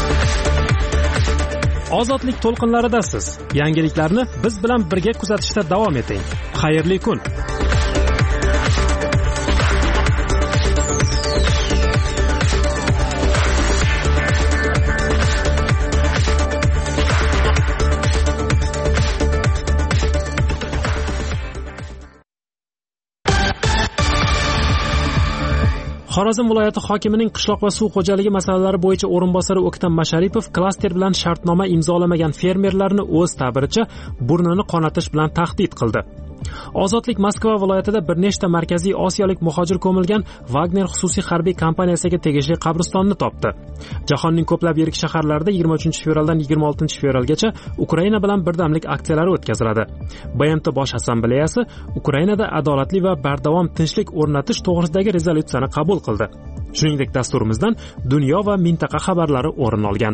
[SPEAKER 1] Ozodlik to'lqinlaridasiz. Yangiliklarni biz bilan birga kuzatishda davom eting. Xayrli kun. Xorazm viloyati hokimining qishloq va suv xo'jaligi masalalari bo'yicha o'rinbosari O'ktam Masharipov klaster bilan shartnoma imzolamagan fermerlarni o'z ta'biricha burnini qonatish bilan tahdid qildi. Ozodlik Moskva viloyatida bir nechta markaziy osiyolik muhojir ko'milgan Wagner xususiy harbiy kompaniyasiga tegishli qabristonni topdi. Jahonning ko'plab yirik shaharlarida yigirma uchinchi fevraldan yigirma oltinchi fevralgacha Ukraina bilan birdamlik aksiyalari o'tkaziladi. B M T Bosh assambleyasi Ukrainada adolatli va bardavom tinchlik o'rnatish to'g'risidagi rezolyutsiyani qabul qildi. Shuningdek, dasturimizdan dunyo va mintaqa xabarlari o'rin olgan.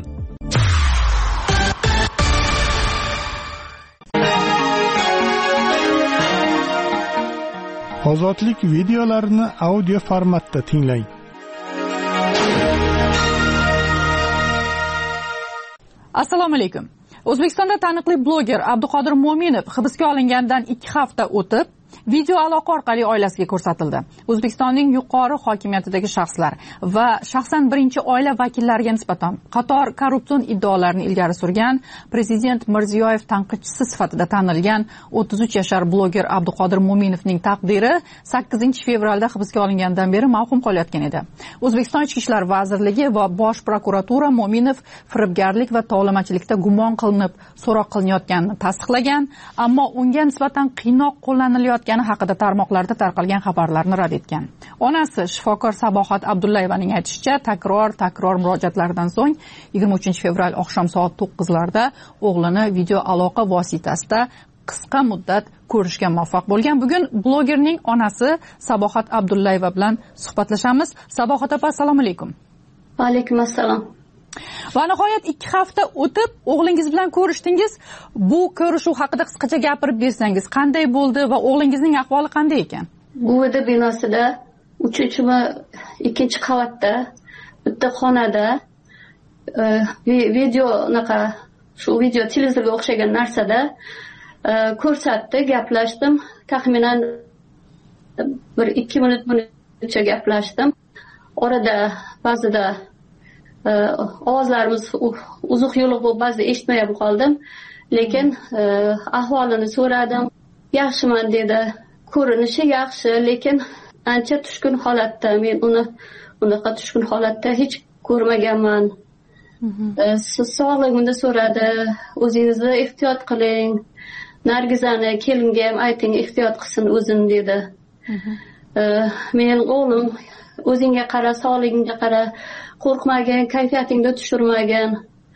[SPEAKER 6] Ozodlik videolarini audio formatda tinglang.
[SPEAKER 2] Assalomu alaykum. O'zbekistonda taniqli bloger Abduqodir Mo'minov hibsga olingandan ikki hafta o'tib video aloqa orqali oilasiga ko'rsatildi. O'zbekistonning yuqori hokimiyatidagi shaxslar va shaxsan birinchi oila vakillariga nisbatan qator korrupsion iddaolarni ilgari surgan prezident Mirziyoyev tanqidchisi sifatida tanilgan o'ttiz uch yashar bloger Abduqodir Mo'minovning taqdiri sakkizinchi fevralda hibsga olingandan beri mavhum qolayotgan edi. O'zbekiston Ichki ishlar vazirligi va Bosh prokuratura Mo'minov firibgarlik va tovlamachilikda gumon qilinib so'roq qilinayotganini tasdiqlagan, ammo unga nisbatan qiynoq qo'llanilayotgan haqida tarmoqlarda tarqalgan xabarlarni rad etgan. Onasi shifokor Sabohat Abdullayevaning aytishicha, takror-takror murojaatlaridan so'ng yigirma uchinchi fevral oqshom soat to'qqizlarda o'g'lini video aloqa vositasida qisqa muddat ko'rishga muvaffaq bo'lgan. Bugun blogerning onasi Sabohat Abdullayeva bilan suhbatlashamiz. Sabohat opa, assalomu alaykum.
[SPEAKER 10] Va alaykum assalom.
[SPEAKER 2] Va nihoyat ikki hafta o'tib o'g'lingiz bilan ko'rishdingiz. Bu ko'rishuv haqida qisqacha gapirib bersangiz, qanday bo'ldi va o'g'lingizning ahvoli qanday ekan?
[SPEAKER 10] Guvida binosida uchinchi ikkinchi qavatda bitta xonada video naqa shu video televizorga o'xshagan narsada ko'rsatdi, gaplashdim. Taxminan bir ikki minut buncha gaplashdim. Orada ba'zida ovozlarimiz uzuq yo'liq bo'lib ba'zida eshitmay ham qoldim, lekin ahvolini so'radim. Yaxshiman dedi. Ko'rinishi yaxshi, lekin ancha tushkun holatda. Men uni unaqa tushkun holatda hech ko'rmaganman. Siz sog'lig'imni so'radi. O'zingizni ehtiyot qiling. Nargizani kelinga ham ayting, ehtiyot qilsin o'zini dedi. Men o'g'lim o'zingga qara, sog'lig'ingga qara, qo'rqmagin, kayfiyatingni tushirmagin.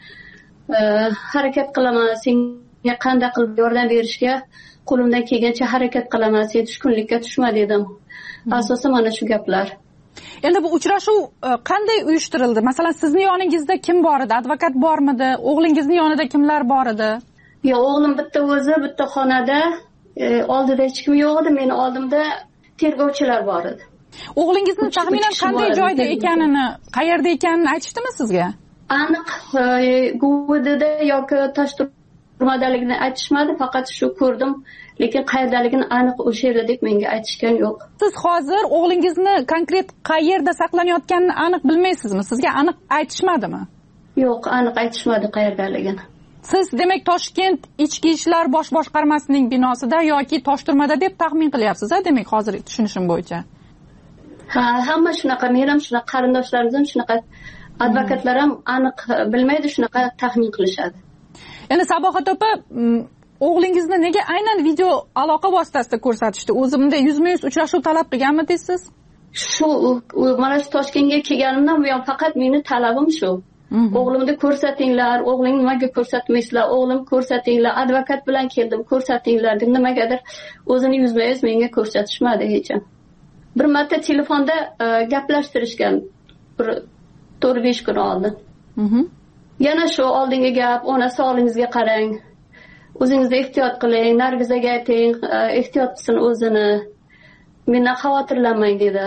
[SPEAKER 10] Harakat qilaman, senga qanday qilib yordam berishga qo'limdan kelgancha harakat qilaman, sen tushkunlikka tushma dedim. Asosan mana shu gaplar.
[SPEAKER 2] Endi bu uchrashuv qanday uyushtirildi? Masalan, sizning yoningizda kim bor edi? Advokat bormidi? O'g'lingizning yonida kimlar bor edi?
[SPEAKER 10] Yo, o'g'lim bitta o'zi, bitta xonada, oldida hech kim yo'q edi. Meni oldimda tergovchilar bor edi.
[SPEAKER 2] O'g'lingizni taxminan qanday joyda ekanini, qayerda ekanini aytishdimi sizga?
[SPEAKER 10] Aniq Guvida yoki Toshturmadaligini aytishmadi, faqat shu ko'rdim, lekin qayerdaligini aniq o'sha yerda deb menga aytishgan yo'q.
[SPEAKER 2] Siz hozir o'g'lingizni konkret qayerda saqlanayotganini aniq bilmaysizmi? Sizga aniq aytishmadimi?
[SPEAKER 10] Yo'q, aniq aytishmadi qayerdaligini.
[SPEAKER 2] Siz demak Toshkent Ichki ishlar bosh boshqarmasining binosida yoki Toshturmada deb taxmin qilyapsiz-a? Demak, hozir tushunishim bo'yicha.
[SPEAKER 10] Ha, hamma shunaqa, men ham shunaqa, qarindoshlarimiz ham shunaqa, advokatlar ham aniq bilmaydi, shunaqa taxmin qilishadi.
[SPEAKER 2] Endi Sabohat opa, o'g'lingizni nega aynan video aloqa vositasida ko'rsatishdi? O'zimda yuzma yuz uchrashuv talab qilganmi deysiz?
[SPEAKER 10] Shu mana shu Toshkentga kelganimdan buyon faqat meni talabim shu. O'g'limni ko'rsatinglar, o'g'ling nimaga ko'rsatmaysizlar, o'g'lim ko'rsatinglar, advokat bilan keldim, ko'rsatinglar deb nimagadir o'zini yuzma yuz menga ko'rsatishmadi hech ham. Bir marta telefonda gaplashtirishgan bir to'rt besh kun oldin. Yana shu oldingi gap, ona sog'lig'ingizga qarang, o'zingizni ehtiyot qiling, Nargizaga ayting, ehtiyot qilsin o'zini, mendan xavotirlanmang dedi.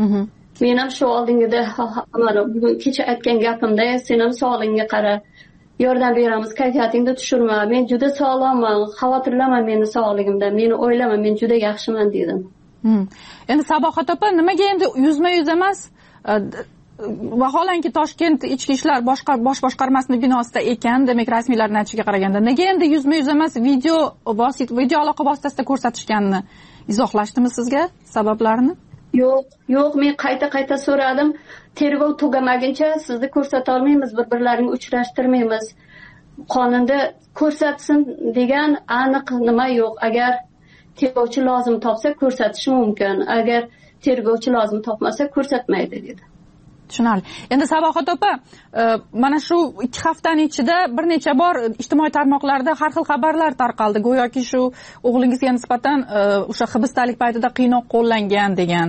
[SPEAKER 10] Men ham shu oldingida mana bugun kecha aytgan gapimda, sen ham sog'lig'ingga qara, yordam beramiz, kayfiyatingni tushirma, men juda sog'lomman, xavotirlanma meni sog'ligimdan, meni o'ylama, men juda yaxshiman dedim.
[SPEAKER 2] Hmm. Endi Sabohat opa, nimaga endi yuzma yuz emas, vaholanki Toshkent ichki ishlar boshqa bosh boshqarmasining binosida ekan, demak rasmiylarning aytishiga qaraganda, nega endi yuzma yuz emas video vosit video aloqa vositasida ko'rsatishganini izohlashdimi sizga sabablarini?
[SPEAKER 10] Yo'q, yo'q, men qayta-qayta so'radim. Tergov tugamaguncha sizni ko'rsata olmaymiz, bir-birlaringni uchrashtirmaymiz. Qonunda ko'rsatsin degan aniq nima yo'q. Agar tergovchi lozim topsa ko'rsatish mumkin. Agar tergovchi lozim topmasa ko'rsatmaydi dedi.
[SPEAKER 2] Tushunarli. Endi Sabohat opa, mana shu ikki haftaning ichida bir necha bor ijtimoiy tarmoqlarda har xil xabarlar tarqaldi. Go'yoki shu o'g'lingizga nisbatan o'sha hibsdalik paytida qiynoq qo'llangan degan.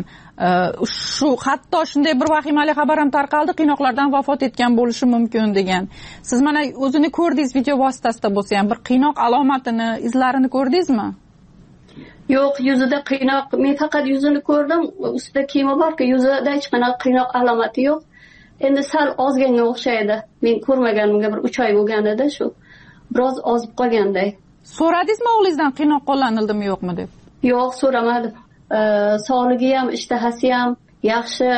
[SPEAKER 2] Shu hatto shunday bir vahimali xabar ham tarqaldi, qiynoqlardan vafot etgan bo'lishi mumkin degan. Siz mana o'zini ko'rdingiz video vositasida bo'lsa ham bir qiynoq alomatini, izlarini ko'rdingizmi?
[SPEAKER 10] Yo'q, yuzida qiynoq, men faqat yuzini ko'rdim, ustida kiyimi bor-ku, yuzida hech qanaqa qiynoq alomati yo'q. Endi sal ozganga o'xshaydi. Men ko'rmaganimga bir uch oy bo'lgan edi, shu biroz ozib qolganday.
[SPEAKER 2] So'radingizmi o'g'lingizdan qiynoq qo'llanildimi yo'qmi deb?
[SPEAKER 10] Yo'q, so'ramadim. Sog'ligi ham, ishtahasi ham yaxshi.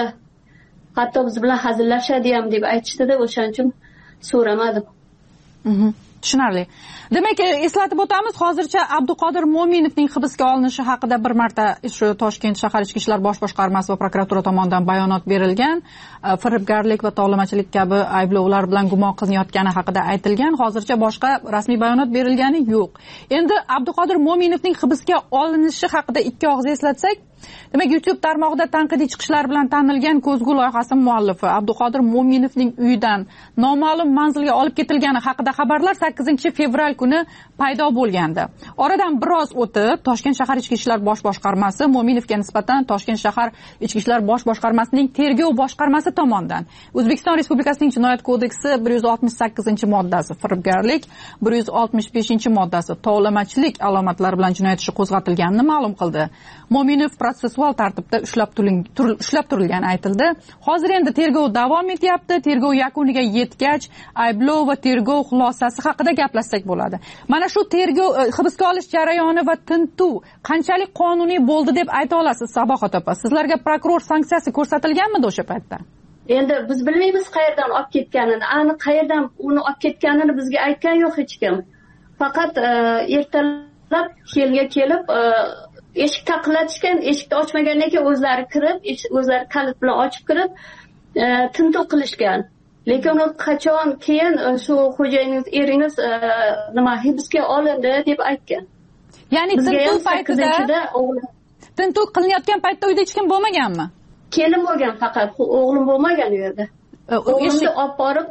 [SPEAKER 10] Hatto biz bilan hazillashadi ham deb aytishdi-da, o'shaning uchun so'ramadim.
[SPEAKER 2] Mhm. Tushunarli. Demak, eslatib o'tamiz, hozircha Abduqodir Mo'minovning hibsga olinishi haqida bir marta shu Toshkent shahar ichki ishlar bosh boshqarmasi va prokuratura tomonidan bayonot berilgan. Firibgarlik va tovlamachilik kabi ayblovlar bilan gumon qilinayotgani haqida aytilgan. Hozircha boshqa rasmiy bayonot berilgani yo'q. Endi Abduqodir Mo'minovning hibsga olinishi haqida ikki og'iz eslatsak, demak, YouTube tarmog'ida tanqidiy chiqishlar bilan tanilgan Ko'zgu loyihasi muallifi Abduqodir Mo'minovning uyidan noma'lum manzilga olib ketilgani haqida xabarlar sakkizinchi fevral kuni paydo bo'lgandi. Oradan biroz o'tib, Toshkent shahar ichki ishlar bosh boshqarmasi Mo'minovga nisbatan Toshkent shahar ichki ishlar bosh boshqarmasining tergov boshqarmasi tomonidan O'zbekiston Respublikasining Jinoyat kodeksi bir yuz oltmish sakkizinchi moddasi firibgarlik, bir yuz oltmish beshinchi moddasi tovlamachilik alomatlari bilan jinoyat ishi qo'zg'atilganini ma'lum qildi. Mo'minov protsessual tartibda ushlab ushlab turilgani aytildi. Hozir endi tergov davom etyapti. Tergov yakuniga yetgach, ayblov va tergov xulosasi haqida gaplashsak bo'ladi. Mana shu tergov hibsga olish jarayoni va tintuv qanchalik qonuniy bo'ldi deb ayta olasiz, Sabohat opa? Sizlarga prokuror sanksiyasi ko'rsatilganmidi o'sha paytda?
[SPEAKER 10] Endi biz bilmaymiz qayerdan olib ketganini, aniq qayerdan uni olib ketganini bizga aytgan yo'q hech kim. Faqat ertalab kelga kelib eshik taqillatishgan, eshikni ochmagandan keyin o'zlari kirib, o'zlari kalit bilan ochib kirib, tintuv qilishgan. Lekin u qachon keyin shu xo'jayiningiz, eringiz nima hibsga olindi deb aytgan.
[SPEAKER 2] Ya'ni tintuv paytida tintuv qilinayotgan paytda uyda hech kim bo'lmaganmi?
[SPEAKER 10] Kelim bo'lgan faqat, o'g'lim bo'lmagan u yerda. O'g'limni olib borib,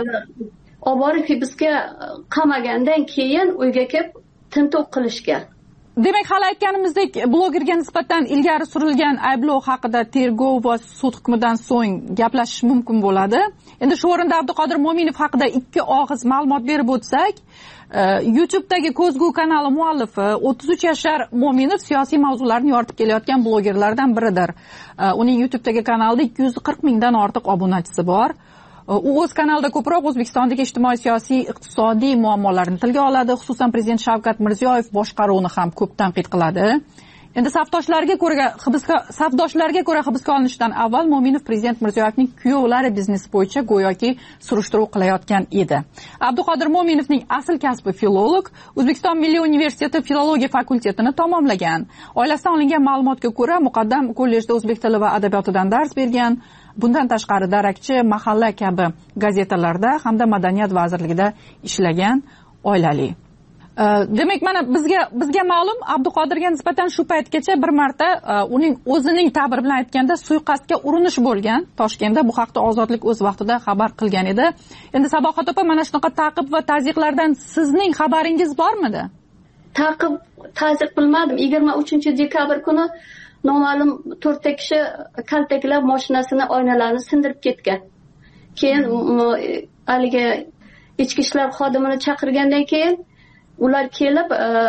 [SPEAKER 10] olib borib hibsga qamagandan keyin uyga kelib tintuv qilishgan.
[SPEAKER 2] Demak, hali aytganimizdek, blogerga nisbatan ilgari surilgan ayblov haqida tergov va sud hukmidan so'ng gaplashish mumkin bo'ladi. Endi shu o'rinda Abduqodir Mo'minov haqida ikki og'iz ma'lumot berib o'tsak, YouTube'dagi Ko'zgu kanali muallifi o'ttiz uch yashar Mo'minov siyosiy mavzularni yoritib kelayotgan blogerlardan biridir. Uning YouTube'dagi kanalida ikki yuz qirq mingdan ortiq obunachisi bor. U o'z kanalida ko'proq O'zbekistondagi ijtimoiy, siyosiy, iqtisodiy muammolarni tilga oladi, xususan Prezident Shavkat Mirziyoyev boshqaruvini ham ko'p tanqid qiladi. Endi safdoshlarga ko'ra hibsga safdoshlarga ko'ra hibsga olinishidan avval Mo'minov Prezident Mirziyoyevning kuyovlari biznesi bo'yicha go'yoki surishtiruv qilayotgan edi. Abduqodir Mo'minovning asl kasbi filolog, O'zbekiston Milliy universiteti filologiya fakultetini tamomlagan. Oilasidan olingan ma'lumotga ko'ra, muqaddam kollejda o'zbek tili va adabiyotidan dars bergan. Bundan tashqari darakchi, mahalla kabi gazetalarda hamda madaniyat vazirligida ishlagan, oilali. Demak, mana bizga bizga ma'lum, Abduqodirga nisbatan shu paytgacha bir marta uning o'zining ta'biri bilan aytganda suiqasdga urinish bo'lgan. Toshkentda bu haqda Ozodlik o'z vaqtida xabar qilgan edi. Endi Sabohat opa, mana shunaqa ta'qib va ta'ziqlardan sizning xabaringiz bormidi?
[SPEAKER 10] Ta'qib, ta'ziq bilmadim. yigirma uchinchi dekabr kuni noma'lum to'rtta kishi kaltaklab mashinasini oynalarini sindirib ketgan. Keyin haligi ichki ishlar xodimini chaqirgandan keyin ular kelib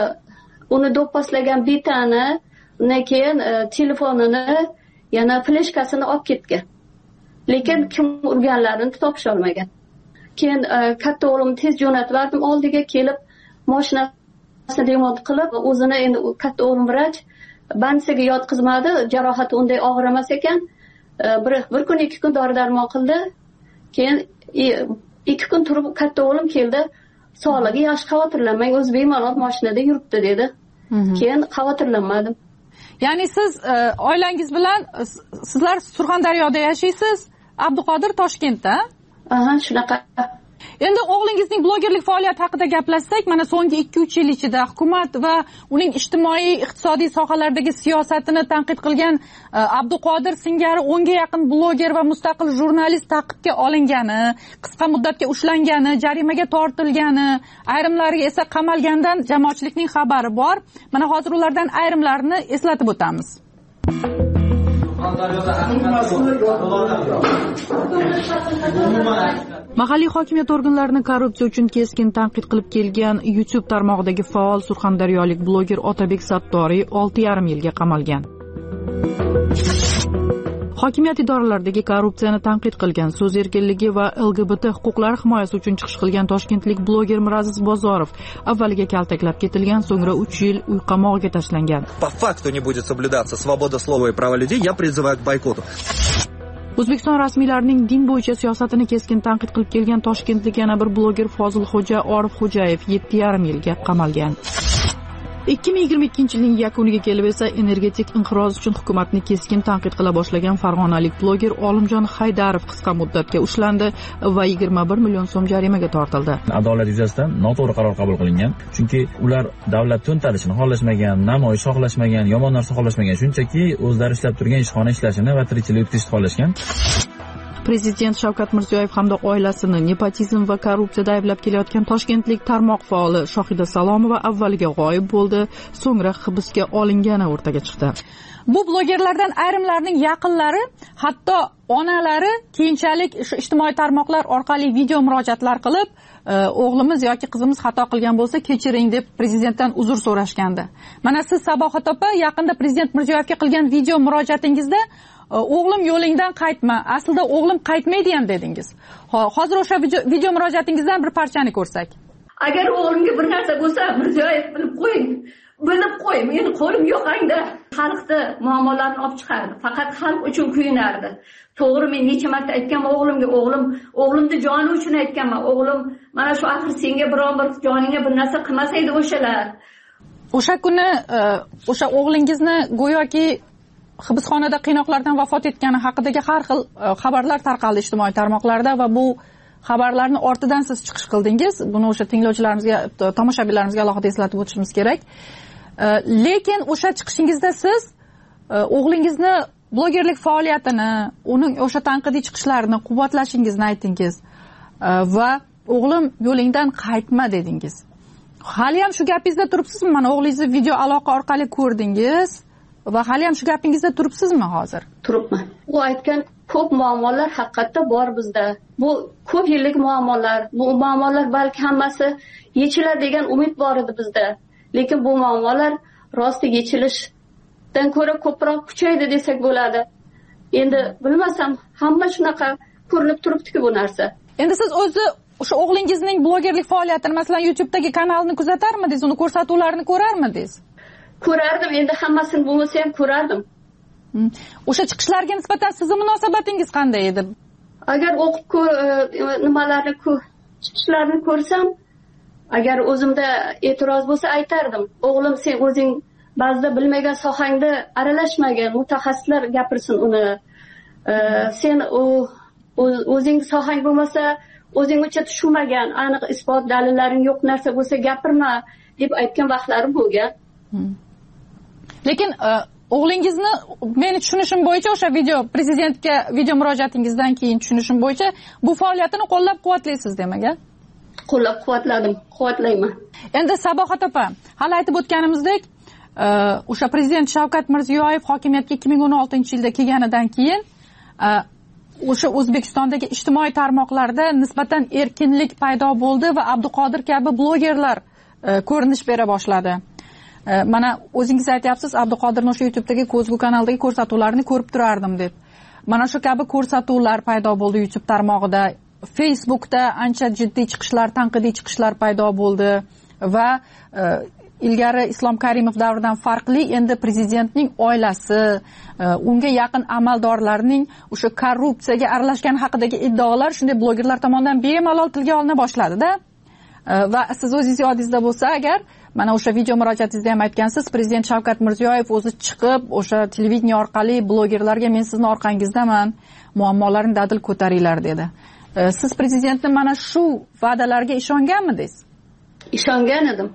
[SPEAKER 10] uni do'pposlagan bitani, undan keyin telefonini, yana fleshkasini olib ketgan. Lekin kim urganlarini topisha olmagan. keyin katta o'g'limni tez jo'natib yubordim, oldiga kelib mashinasini remont qilib, o'zini endi katta o'g'lim vrach bansiga yotqizmadi, jarohati unday og'ir emas ekan. Bir bir kun ikki kun dori darmon qildi. Keyin ikki kun turib katta o'g'lim keldi. Sog'ligi yaxshi, xavotirlanmang, o'zi bemalol mashinada yuribdi dedi. Keyin xavotirlanmadim.
[SPEAKER 2] Ya'ni siz oilangiz bilan sizlar Surxondaryoda yashaysiz, Abduqodir Toshkentda?
[SPEAKER 10] Aha, shunaqa.
[SPEAKER 2] Endi o'g'lingizning blogerlik faoliyati haqida gaplashsak, mana so'nggi ikki uch yil ichida hukumat va uning ijtimoiy, iqtisodiy sohalardagi siyosatini tanqid qilgan Abduqodir singari o'nga yaqin bloger va mustaqil jurnalist ta'qibga olingani, qisqa muddatga ushlangani, jarimaga tortilgani, ayrimlari esa qamalgandan jamoatchilikning xabari bor. Mana hozir ulardan ayrimlarini eslatib o'tamiz. Mahalliy hokimiyat organlarini korrupsiya uchun keskin tanqid qilib kelgan YouTube tarmog'idagi faol surxondaryolik bloger Otabek Sattoriy olti yarim yilga qamalgan. Hokimiyat idoralaridagi korrupsiyani tanqid qilgan, so'z erkinligi va L G B T huquqlari himoyasi uchun chiqish qilgan toshkentlik bloger Miraziz Bozorov avvaliga kaltaklab ketilgan, so'ngra uch yil uy qamog'iga tashlangan.
[SPEAKER 11] По факту не будет соблюдаться свобода слова и права людей, я призываю к бойкоту.
[SPEAKER 2] O'zbekiston rasmiylarining din bo'yicha siyosatini keskin tanqid qilib kelgan toshkentlik yana bir bloger Fozilxo'ja Orif Xo'jayev yetti yarim yilga qamalgan. ikki ming yigirma ikkinchi yilning yakuniga kelib esa energetik inqiroz uchun hukumatni keskin tanqid qila boshlagan farg'onalik bloger Olimjon Haydarov qisqa muddatga ushlandi va yigirma bir million so'm jarimaga tortildi.
[SPEAKER 12] Adolat yuzasidan noto'g'ri qaror qabul qilingan. Chunki ular davlat to'ntarishini xohlashmagan, namoyish xohlashmagan, yomon narsa xohlashmagan, shunchaki o'zlari ishlab turgan ishxona ishlashini va tirikchilik o'tkazishni xohlashgan. Prezident Shavkat Mirziyoyev hamda oilasini nepotizm va korrupsiyada ayblab kelayotgan toshkentlik tarmoq faoli Shohida Salomova avvaliga g'oyib bo'ldi, so'ngra hibsga olingani o'rtaga chiqdi. Bu blogerlardan ayrimlarining yaqinlari, hatto onalari keyinchalik ijtimoiy tarmoqlar orqali video murojaatlar qilib, o'g'limiz yoki qizimiz xato qilgan bo'lsa kechiring deb prezidentdan uzr so'rashgandi. Mana siz Sabohat opa yaqinda prezident Mirziyoyevga qilgan video murojaatingizda o'g'lim yo'lingdan qaytma, aslida o'g'lim qaytmaydi ham dedingiz. Hozir o'sha video murojaatingizdan bir parchani ko'rsak.
[SPEAKER 10] Agar o'g'limga bir narsa bo'lsa, Mirziyoyev bilib qo'ying. Bilib qo'y, meni qo'lim yo'qangda. Xalqni muammolarini olib chiqardi. Faqat xalq uchun kuyinardi. To'g'ri, men necha marta aytganman o'g'limga, o'g'lim, o'g'limni joni uchun aytganman. O'g'lim, mana shu axir senga biron bir joningga bir narsa qilmasaydi o'shalar.
[SPEAKER 2] O'sha kuni o'sha o'g'lingizni go'yoki hibsxonada qiynoqlardan vafot etgani haqidagi har xil xabarlar tarqaldi ijtimoiy tarmoqlarda va bu xabarlarni ortidan siz chiqish qildingiz. Buni o'sha tinglovchilarimizga, tomoshabinlarimizga alohida eslatib o'tishimiz kerak. Lekin o'sha chiqishingizda siz o'g'lingizni blogerlik faoliyatini, uning o'sha tanqidiy chiqishlarini quvvatlashingizni aytdingiz va o'g'lim yo'lingdan qaytma dedingiz. Hali ham shu gapingizda turibsizmi? Mana o'g'lingizni video aloqa orqali ko'rdingiz. Va hali ham shu gapingizda turibsizmi hozir?
[SPEAKER 10] Turibman. U aytgan ko'p muammolar haqiqatda bor bizda. Bu ko'p yillik muammolar. Bu muammolar balki hammasi yechilar degan umid bor edi bizda. Lekin bu muammolar rosti yechilishdan ko'ra ko'proq kuchaydi desak bo'ladi. Endi bilmasam, hamma shunaqa ko'rinib turibdi-ku bu narsa.
[SPEAKER 2] Endi siz o'zi o'sha o'g'lingizning blogerlik faoliyatini, masalan, YouTube'dagi kanalini kuzatarmidingiz, uni ko'rsatuvlarini ko'rarmidingiz?
[SPEAKER 10] Ko'rardim, endi hammasini bo'lmasa ham ko'rardim.
[SPEAKER 2] O'sha chiqishlarga nisbatan sizning munosabatingiz qanday edi?
[SPEAKER 10] Agar o'qib nimalarni chiqishlarini ko'rsam, agar o'zimda e'tiroz bo'lsa aytardim. O'g'lim, sen o'zing ba'zida bilmagan sohangda aralashmagin, mutaxassislar gapirsin uni. Sen o'zing sohang bo'lmasa, o'zing uncha tushunmagan, aniq isbot dalillaring yo'q narsa bo'lsa gapirma deb aytgan vaqtlarim bo'lgan.
[SPEAKER 2] Lekin o'g'lingizni meni tushunishim bo'yicha o'sha video prezidentga video murojaatingizdan keyin tushunishim bo'yicha bu faoliyatini qo'llab-quvvatlaysiz demak-a?
[SPEAKER 10] Qo'llab-quvvatladim, quvvatlayman.
[SPEAKER 2] Endi Sabohat opa, hali aytib o'tganimizdek, o'sha prezident Shavkat Mirziyoyev hokimiyatga ikki ming o'n oltinchi yilda kelganidan keyin o'sha O'zbekistondagi ijtimoiy tarmoqlarda nisbatan erkinlik paydo bo'ldi va Abduqodir kabi blogerlar ko'rinish bera boshladi. Mana o'zingiz aytyapsiz, Abduqodirning o'sha YouTube'dagi Ko'zgu kanaldagi ko'rsatuvlarini ko'rib turardim deb. Mana shu kabi ko'rsatuvlar paydo bo'ldi YouTube tarmog'ida. Facebookda ancha jiddiy chiqishlar, tanqidiy chiqishlar paydo bo'ldi va ilgari Islom Karimov davridan farqli endi prezidentning oilasi, unga yaqin amaldorlarning o'sha korrupsiyaga aralashgani haqidagi iddaolar shunday blogerlar tomonidan bemalol tilga olina boshladi-da. Va siz o'zingiz yodingizda bo'lsa agar, mana o'sha video murojaatingizda ham aytgansiz, prezident Shavkat Mirziyoyev o'zi chiqib, o'sha televideniya orqali blogerlarga men sizning orqangizdaman, muammolarni dadil ko'taringlar dedi. Siz prezidentning mana shu va'dalarga ishonganmidingiz?
[SPEAKER 10] Ishongan edim.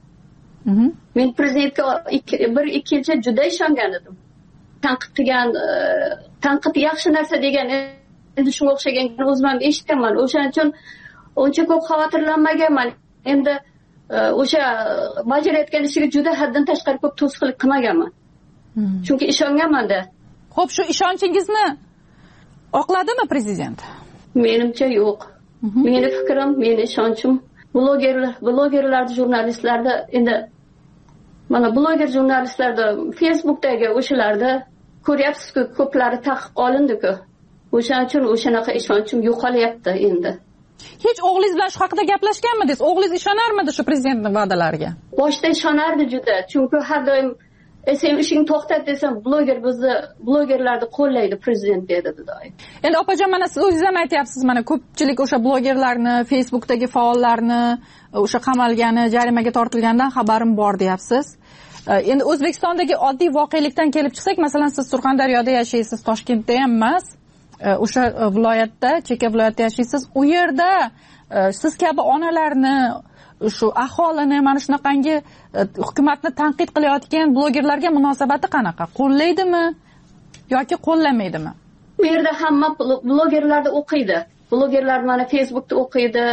[SPEAKER 10] Men prezidentga bir ikki yilcha juda ishongan edim. Tanqid qilgan, tanqid yaxshi narsa degan, endi shunga o'xshagan o'zim ham eshitganman. O'shaning uchun uncha ko'p xavotirlanmaganman. Endi o'sha bajarayotgan ishiga juda haddan tashqari ko'p to'sqinlik qilmaganman. Chunki ishonganman-da.
[SPEAKER 2] Xo'p, shu ishonchingizni oqladimi prezident?
[SPEAKER 10] Menimcha yo'q. Meni fikrim, meni ishonchim blogerlar, blogerlar, jurnalistlarda endi mana bloger jurnalistlarda Facebookdagi o'shalarda ko'ryapsiz-ku, ko'plari taqiq olindi-ku. O'shaning uchun o'shanaqa ishonchim yo'qolyapti endi.
[SPEAKER 2] Hech o'g'lingiz bilan shu haqida gaplashganmidingiz? O'g'lingiz ishonarmidi shu prezidentning va'dalariga?
[SPEAKER 10] Boshda ishonardi juda, chunki har doim sen ishingni to'xtat desam, bloger bizni blogerlarni qo'llaydi prezident dedi doim.
[SPEAKER 2] Endi opajon, mana siz o'zingiz ham aytyapsiz, mana ko'pchilik o'sha blogerlarni, Facebookdagi faollarni o'sha qamalgani, jarimaga tortilgandan xabarim bor deyapsiz. Endi O'zbekistondagi oddiy voqelikdan kelib chiqsak, masalan, siz Surxondaryoda yashaysiz, Toshkentda ham emas, o'sha viloyatda, chekka viloyatda yashaysiz. U yerda siz kabi onalarni, shu aholini mana shunaqangi hukumatni tanqid qilayotgan blogerlarga munosabati qanaqa? Qo'llaydimi yoki qo'llamaydimi?
[SPEAKER 10] Bu yerda hamma blogerlarda o'qiydi. Blogerlar mana Facebookda o'qiydi,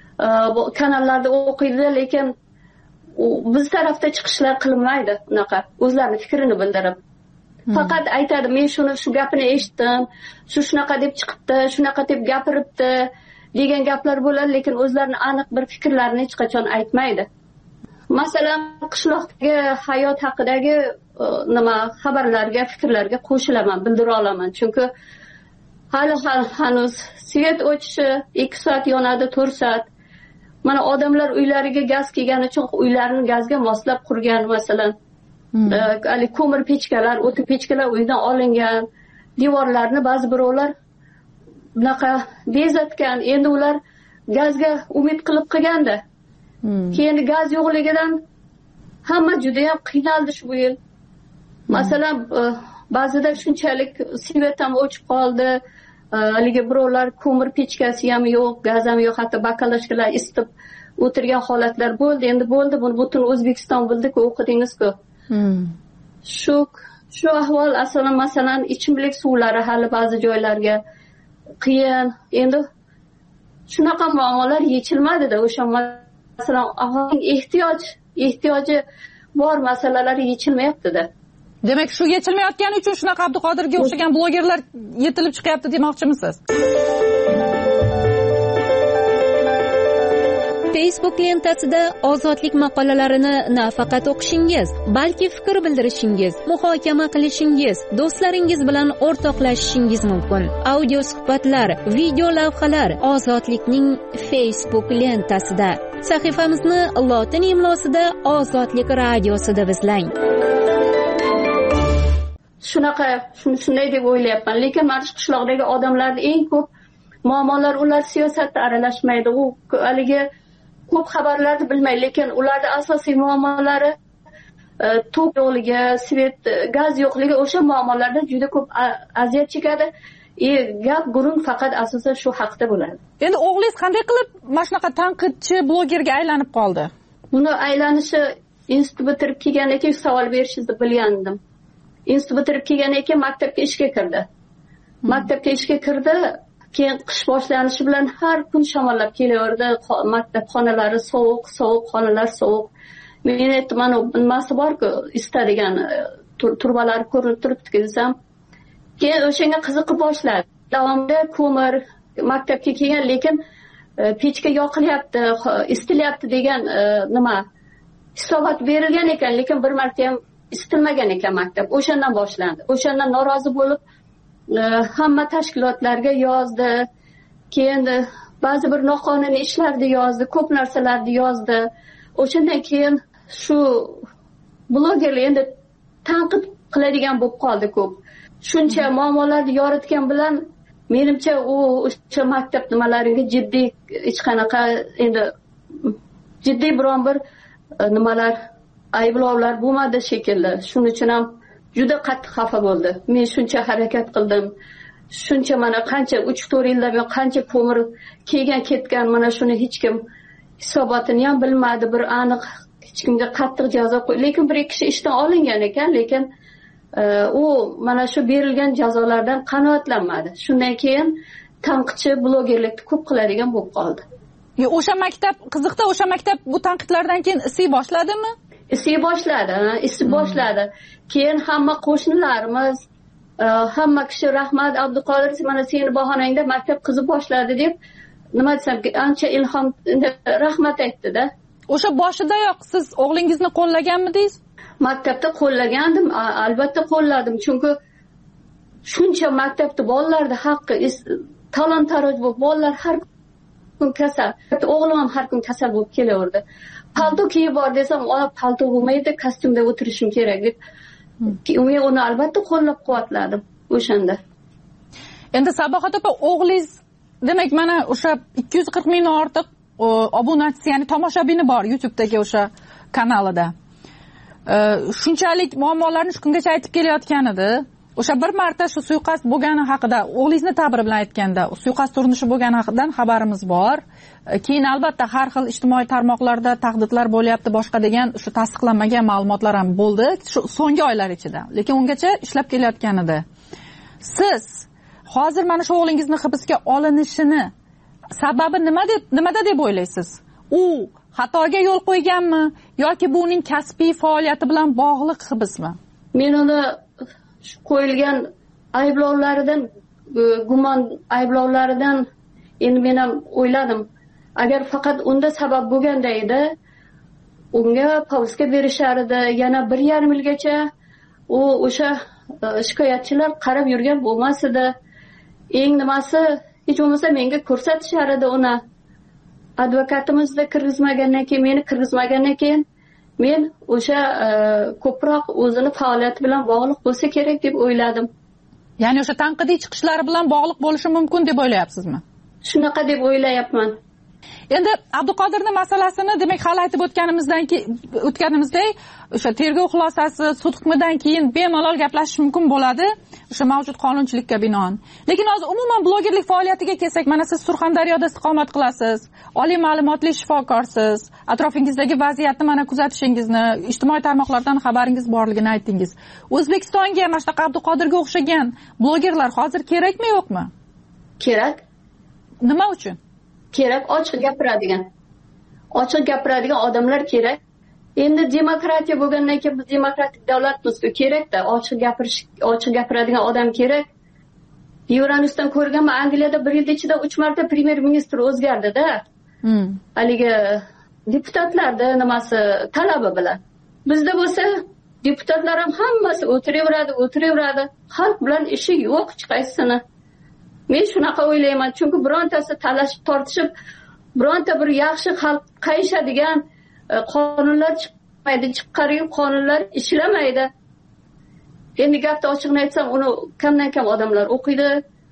[SPEAKER 10] kanallarda o'qiydi, lekin biz tarafda chiqishlar qilinmaydi unaqa. O'zlarining fikrini bildirib. Faqat aytadi, men shuni shu gapini eshitdim, shu shunaqa deb chiqibdi, shunaqa deb gapiribdi degan gaplar bo'ladi, lekin o'zlarining aniq bir fikrlarini hech qachon aytmaydi. Masalan, qishloqdagi hayot haqidagi nima xabarlarga, fikrlarga qo'shilaman, bildira olaman, chunki hali hanuz svet o'chishi ikki soat yonadi, to'rt soat. Mana odamlar uylariga gaz kelgani uchun uylarini gazga moslab qurgan, masalan. Ali ko'mir pechkalar, o'ti pechkalar uydan olingan, devorlarni ba'zi birovlar bunaqa bezatgan. Endi ular gazga umid qilib qilganda. Keyin gaz yo'qligidan hamma juda ham qiynaldi shu yil. Masalan, ba'zida shunchalik svet ham o'chib qoldi. Haligi birovlar ko'mir pechkasi ham yo'q, gaz ham yo'q, hatto bakalashkalar isitib o'tirgan holatlar bo'ldi. Endi bo'ldi, buni butun O'zbekiston bildi-ku, o'qidingiz-ku. Shu shu ahvol asosan masalan ichimlik suvlari hali ba'zi joylarga qiyin. Endi shunaqa muammolar yechilmadi-da. O'sha masalan aholining ehtiyoj ehtiyoji bor masalalar yechilmayapti-da.
[SPEAKER 2] Demak, shu yechilmayotgani uchun shunaqa Abduqodirga o'xshagan blogerlar yetilib chiqyapti demoqchimisiz?
[SPEAKER 13] Facebook lentasida ozodlik maqolalarini nafaqat o'qishingiz, balki fikr bildirishingiz, muhokama qilishingiz, do'stlaringiz bilan o'rtoqlashishingiz mumkin. Audio suhbatlar, video lavhalar Ozodlikning Facebook lentasida. Sahifamizni lotin imlosida Ozodlik radiosida izlang.
[SPEAKER 10] Shunaqa, shunday deb o'ylayapman, lekin mana shu qishloqdagi odamlarning eng ko'p muammolar, ular siyosatda aralashmaydi. U haligi ko'p xabarlarni bilmaydi, lekin ularda asosiy muammolari to'p yo'qligi, svet, gaz yo'qligi, o'sha muammolarda juda ko'p aziyat chekadi. E, gap gurung faqat asosan shu haqda bo'ladi.
[SPEAKER 2] Endi o'g'lingiz qanday qilib mana shunaqa tanqidchi blogerga aylanib qoldi?
[SPEAKER 10] Buni aylanishi institut bitirib kelgandan keyin savol berishingizni bilgandim. Institut bitirib kelgandan keyin maktabga ishga kirdi. Maktabga ishga kirdi. Keyin qish boshlanishi bilan har kun shamollab kelaverdi. Maktab xonalari sovuq, sovuq xonalar sovuq. Men aytdim, mana nimasi bor-ku, istadigan turbalari ko'rinib turibdi desam, keyin o'shanga qiziqib boshladi. Davomida ko'mir maktabga kelgan, lekin pechka yoqilyapti, isitilyapti degan nima hisobot berilgan ekan, lekin bir marta ham isitilmagan ekan maktab. O'shandan boshlandi. O'shandan norozi bo'lib hamma tashkilotlarga yozdi. Keyin ba'zi bir noqonuniy ishlarni yozdi, ko'p narsalarni yozdi. O'shandan keyin shu blogerlar endi tanqid qiladigan bo'lib qoldi ko'p. Shuncha muammolarni yoritgan bilan menimcha u o'sha maktab nimalariga jiddiy hech qanaqa endi jiddiy biron bir nimalar ayblovlar bo'lmadi shekilli. Shuning uchun ham juda qattiq xafa bo'ldi. Men shuncha harakat qildim. Shuncha mana qancha uch to'rt yilda men qancha ko'mir kelgan ketgan, mana shuni hech kim hisobotini ham bilmadi, bir aniq hech kimga qattiq jazo qo'y. Lekin bir ikki kishi ishdan olingan ekan, lekin u mana shu berilgan jazolardan qanoatlanmadi. Shundan keyin tanqidchi blogerlikni ko'p qiladigan bo'lib qoldi.
[SPEAKER 2] O'sha maktab qiziqda, o'sha maktab bu tanqidlardan keyin isiy boshladimi?
[SPEAKER 10] Isiy boshladi, isib boshladi. Keyin hamma qo'shnilarimiz, hamma kishi rahmat Abduqodir, mana seni bahonangda maktab qizib boshladi deb nima desam, ancha ilhom rahmat aytdi-da.
[SPEAKER 2] O'sha boshidayoq siz o'g'lingizni qo'llaganmidingiz?
[SPEAKER 10] Maktabda qo'llagandim, albatta qo'lladim, chunki shuncha maktabda bolalarning haqqi talon-taroj bo'lib, bolalar har kun kasal. O'g'lim ham har kun kasal bo'lib kelaverdi. Palto kiyib bor desam, "Ona palto bo'lmaydi, kostyumda o'tirishim kerak" deb. Men uni albatta qo'llab-quvvatladim o'shanda.
[SPEAKER 2] Endi Sabohat opa, o'g'lingiz demak mana o'sha ikki yuz qirq mingdan ortiq obunachisi, ya'ni tomoshabini bor YouTube'dagi o'sha kanalida. Shunchalik muammolarni shu kungacha aytib kelayotgan edi. O'sha bir marta shu suiqasd bo'lgani haqida, o'g'lingizni ta'biri bilan aytganda, suiqasd urinishi bo'lgani haqidan xabarimiz bor. Keyin albatta har xil ijtimoiy tarmoqlarda tahdidlar bo'lyapti, boshqa degan shu tasdiqlanmagan ma'lumotlar ham bo'ldi shu so'nggi oylar ichida. Lekin ungacha ishlab kelayotgan edi. Siz hozir mana shu o'g'lingizni hibsga olinishini sababi nima deb nimada deb o'ylaysiz? U xatoga yo'l qo'yganmi yoki bu uning kasbiy faoliyati bilan bog'liq hibsmi?
[SPEAKER 10] Men uni qo'yilgan ayblovlaridan, gumon ayblovlaridan endi men ham o'yladim. Agar faqat unda sabab bo'lganda edi, unga povustka berishar edi, yana bir yarim yilgacha u o'sha shikoyatchilar qarab yurgan bo'lmas edi. Eng nimasi, hech bo'lmasa menga ko'rsatishar edi uni. Advokatimizni kirgizmagandan keyin, meni kirgizmagandan keyin men o'sha ko'proq o'zini faoliyati bilan bog'liq bo'lsa kerak deb o'yladim.
[SPEAKER 2] Ya'ni o'sha tanqidiy chiqishlari bilan bog'liq bo'lishi mumkin deb o'ylayapsizmi?
[SPEAKER 10] Shunaqa deb o'ylayapman.
[SPEAKER 2] Endi Abduqodirning masalasini demak hali aytib o'tganimizdan keyin o'tganimizdek, o'sha tergov xulosasi, sud hukmidan keyin bemalol gaplashish mumkin bo'ladi, o'sha mavjud qonunchilikka binoan. Lekin hozir umuman blogerlik faoliyatiga kelsak, mana siz Surxondaryoda istiqomat qilasiz, oliy ma'lumotli shifokorsiz, atrofingizdagi vaziyatni mana kuzatishingizni, ijtimoiy tarmoqlardan xabaringiz borligini aytdingiz. O'zbekistonga mana shunaqa Abduqodirga o'xshagan blogerlar hozir kerakmi, yo'qmi?
[SPEAKER 10] Kerak.
[SPEAKER 2] Nima uchun?
[SPEAKER 10] Kerak, ochiq gapiradigan. Ochiq gapiradigan odamlar kerak. Endi demokratiya bo'lgandan keyin biz demokratik davlatmiz-ku, kerak-da, ochiq gapirish, ochiq gapiradigan odam kerak. Yevronusdan ko'rganman, Angliyada bir yil ichida uch marta premyer ministr o'zgardi-da. Hmm. Haligi deputatlarda nimasi talabi bilan. Bizda bo'lsa deputatlar ham hammasi o'tiraveradi, o'tiraveradi. Xalq bilan ishi yo'q hech qaysini. Men shunaqa o'ylayman, chunki birontasi talashib tortishib, bironta bir yaxshi xalq qayishadigan qonunlar chiqmaydi, chiqargan qonunlar ishlamaydi. Endi gapni ochiqni aytsam, uni kamdan kam odamlar o'qiydi.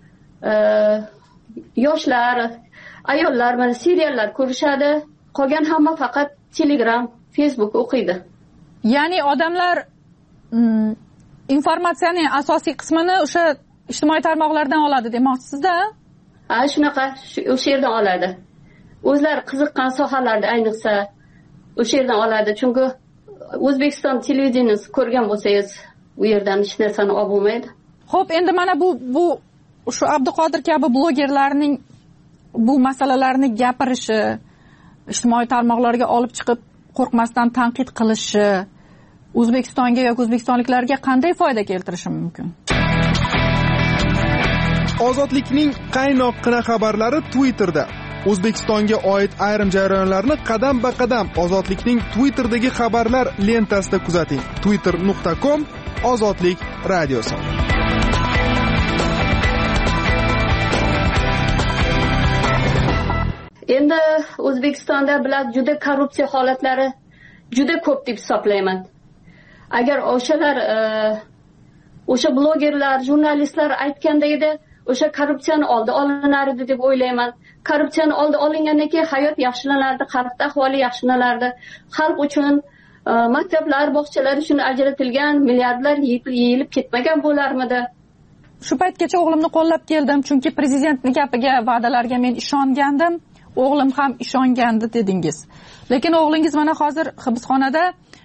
[SPEAKER 10] Yoshlar, ayollar mana seriallar ko'rishadi. Qolgan hamma faqat Telegram, Facebook o'qiydi.
[SPEAKER 2] Ya'ni odamlar informatsiyaning asosiy qismini o'sha ijtimoiy tarmoqlardan oladi demoqchisizda?
[SPEAKER 10] Ha, shunaqa, o'sha yerdan oladi. O'zlari qiziqqan sohalarda ayniqsa o'sha yerdan oladi. Chunki O'zbekiston televideniyasi ko'rgan bo'lsangiz, u yerdan hech narsani olib bo'lmaydi.
[SPEAKER 2] Xo'p, endi mana bu bu shu Abduqodir kabi blogerlarning bu masalalarni gapirishi, ijtimoiy tarmoqlarga olib chiqib qo'rqmasdan tanqid qilishi O'zbekistonga yoki o'zbekistonliklarga qanday foyda keltirishi mumkin?
[SPEAKER 14] Ozodlikning qaynoqqina xabarlari Twitterda. O'zbekistonga oid ayrim jarayonlarni qadam-ba-qadam Ozodlikning Twitterdagi xabarlar lentasida kuzating. twitter nuqta com Ozodlik radiosi.
[SPEAKER 10] Endi O'zbekistonda bilan juda korrupsiya holatlari juda ko'p deb hisoblayman. Agar o'shalar o'sha blogerlar, jurnalistlar aytganda edi, o'sha korrupsiyani oldi olinardi deb o'ylayman. Korrupsiyani oldi olingandan keyin hayot yaxshilanardi, xalq ahvoli yaxshilanardi. Xalq uchun maktablar, bog'chalar uchun ajratilgan milliardlar yeyilib ketmagan bo'larmidi?
[SPEAKER 2] Shu paytgacha o'g'limni qo'llab keldim, chunki prezidentning gapiga, va'dalariga men ishongandim. O'g'lim ham ishongandi dedingiz. Lekin o'g'lingiz mana hozir hibsxonada,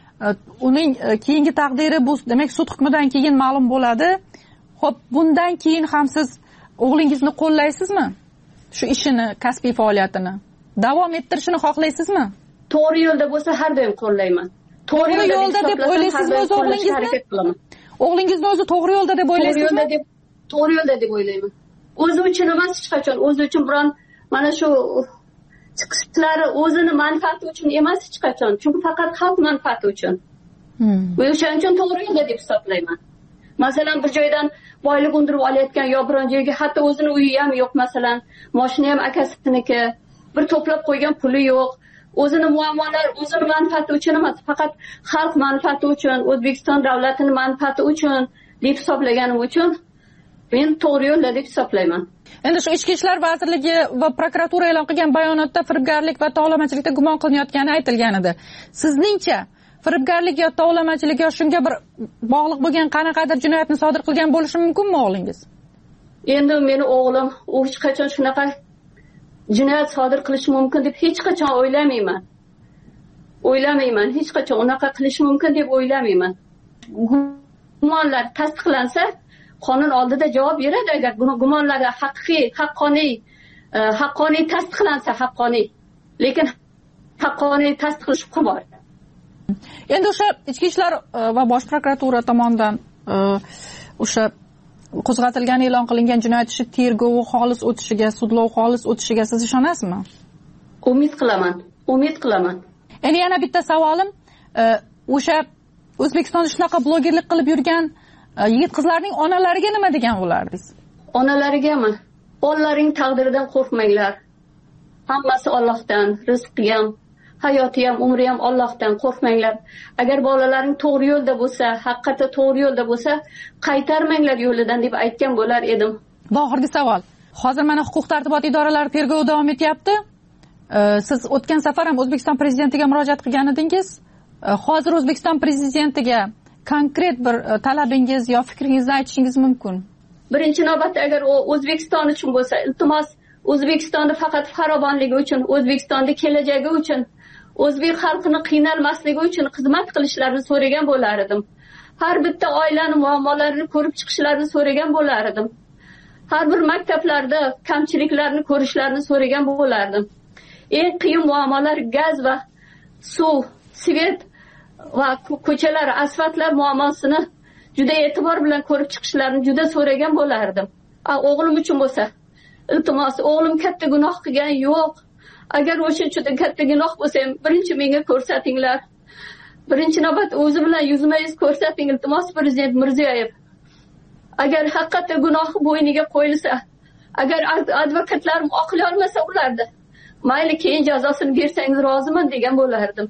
[SPEAKER 2] uning keyingi taqdiri bu demak sud hukmidan keyin ma'lum bo'ladi. Xo'p, bundan keyin ham siz o'g'lingizni qo'llaysizmi? Shu ishini, kasbiy faoliyatini davom ettirishini xohlaysizmi?
[SPEAKER 10] To'g'ri yo'lda bo'lsa har doim qo'llayman.
[SPEAKER 2] To'g'ri yo'lda deb o'ylaysizmi o'z o'g'lingizni? O'g'lingizni o'zi to'g'ri yo'lda deb o'ylaysizmi?
[SPEAKER 10] To'g'ri yo'lda deb o'ylayman. O'zi uchun emas hech qachon, o'zi uchun biron mana shu chiqishlari o'zini manfaati uchun emas hech qachon, chunki faqat xalq manfaati uchun. Va o'shaning uchun to'g'ri yo'lda deb hisoblayman. Masalan, bir joydan boylik undirib olayotgan yo biron joyga hatto o'zini uyi ham yo'q, masalan, mashina ham akasiniki, bir to'plab qo'ygan puli yo'q. O'zini muammolar, o'zini manfaati uchun emas, faqat xalq manfaati uchun, O'zbekiston davlatining manfaati uchun deb hisoblaganim uchun men to'g'ri yo'lda deb hisoblayman.
[SPEAKER 2] Endi shu Ichki ishlar vazirligi va prokuratura e'lon qilgan bayonotda firibgarlik va tovlamachilikda gumon qilinayotgani aytilgan edi. Sizningcha firibgarlik yo tovlamachilik yo shunga bir bog'liq bo'lgan qanaqadir jinoyatni sodir qilgan bo'lishi mumkinmi o'g'lingiz?
[SPEAKER 10] Endi meni o'g'lim u hech qachon shunaqa jinoyat sodir qilishi mumkin deb hech qachon o'ylamayman. O'ylamayman, hech qachon unaqa qilishi mumkin deb o'ylamayman. Gumonlar tasdiqlansa, qonun oldida javob beradi. Agar gumonlar haqiqiy, haqqoniy, haqqoniy tasdiqlansa, haqqoniy. Lekin haqqoniy tasdiqli shubha bor.
[SPEAKER 2] Endi o'sha Ichki ishlar va Bosh prokuratura tomonidan o'sha qo'zg'atilgan, e'lon qilingan jinoyat ishi tergovi xolis o'tishiga, sudlov xolis o'tishiga siz ishonasizmi?
[SPEAKER 10] Umid qilaman, umid qilaman.
[SPEAKER 2] Endi yana bitta savolim, o'sha O'zbekistonda shunaqa blogerlik qilib yurgan yigit qizlarning onalariga nima degan bo'lardingiz?
[SPEAKER 10] Onalarigami? Bolalaring taqdiridan qo'rqmanglar. Hammasi Allohdan, rizqi ham, hayoti ham, umri ham Allohdan, qo'rqmanglar. Agar bolalaring to'g'ri yo'lda bo'lsa, haqiqatda to'g'ri yo'lda bo'lsa, qaytarmanglar yo'lidan deb aytgan bo'lar edim.
[SPEAKER 2] Va oxirgi savol. Hozir mana huquq-tartibot idoralari tergovi davom etyapti. Siz o'tgan safar ham O'zbekiston prezidentiga murojaat qilgan edingiz. Hozir O'zbekiston prezidentiga konkret bir talabingiz yo fikringizni aytishingiz mumkin.
[SPEAKER 10] Birinchi navbatda agar u O'zbekiston uchun bo'lsa, iltimos O'zbekistonda faqat farovonligi uchun, O'zbekistonda kelajagi uchun, o'zbek xalqini qiynalmasligi uchun xizmat qilishlarini so'ragan bo'lar edim. Har bitta oilani muammolarini ko'rib chiqishlarini so'ragan bo'lar edim. Har bir maktablarda kamchiliklarni ko'rishlarini so'ragan bo'lardim. Eng qiyin muammolar gaz va suv, svet va ko'chalar, asfaltlar muammosini juda e'tibor bilan ko'rib chiqishlarini juda so'ragan bo'lardim. O'g'lim uchun bo'lsa, iltimos, o'g'lim katta gunoh qilgan yo'q. Agar o'sha juda katta gunoh bo'lsa, birinchi menga ko'rsatinglar. Birinchi navbat o'zi bilan yuzma-yuz ko'rsating, iltimos, Prezident Mirziyoyev. Agar haqiqatda gunohi bo'yniga qo'yilsa, agar advokatlar oqlay olmasa ularni, mayli keyin jazosini bersangiz roziman degan bo'lardim.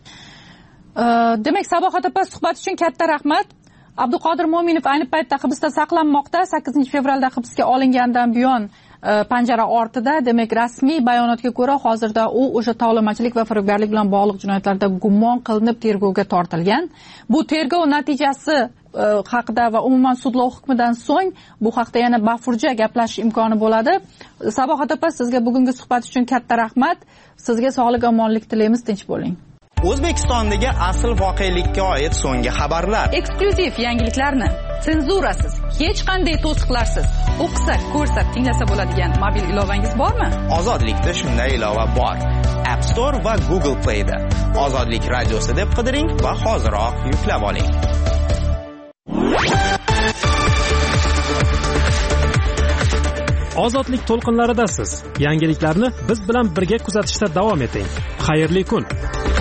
[SPEAKER 2] Demak, Sabohat opa, suhbat uchun katta rahmat. Abduqodir Mo'minov ayni paytda hibsda saqlanmoqda. sakkizinchi fevralda hibsga olingandan buyon panjara ortida. Demak, rasmiy bayonotga ko'ra hozirda u o'sha tovlamachilik va firibgarlik bilan bog'liq jinoyatlarda gumon qilinib tergovga tortilgan. Bu tergov natijasi haqida va umuman sudlov hukmidan so'ng bu haqda yana bafurja gaplashish imkoni bo'ladi. Sabohat opa, sizga bugungi suhbat uchun katta rahmat. Sizga sog'lik, omonlik tilaymiz, tinch bo'ling.
[SPEAKER 7] O'zbekistondagi asl voqelikka oid so'nggi xabarlar.
[SPEAKER 2] Eksklyuziv yangiliklarni senzurasiz, hech qanday to'siqlarsiz o'qisa, ko'rsa, tinglasa bo'ladigan mobil ilovangiz bormi?
[SPEAKER 7] Ozodlikda shunday ilova bor. App Store va Google Play da. Ozodlik radiosi deb qidiring va hoziroq yuklab oling.
[SPEAKER 1] Ozodlik to'lqinlaridasiz. Yangiliklarni biz bilan birga kuzatishda davom eting. Xayrli kun.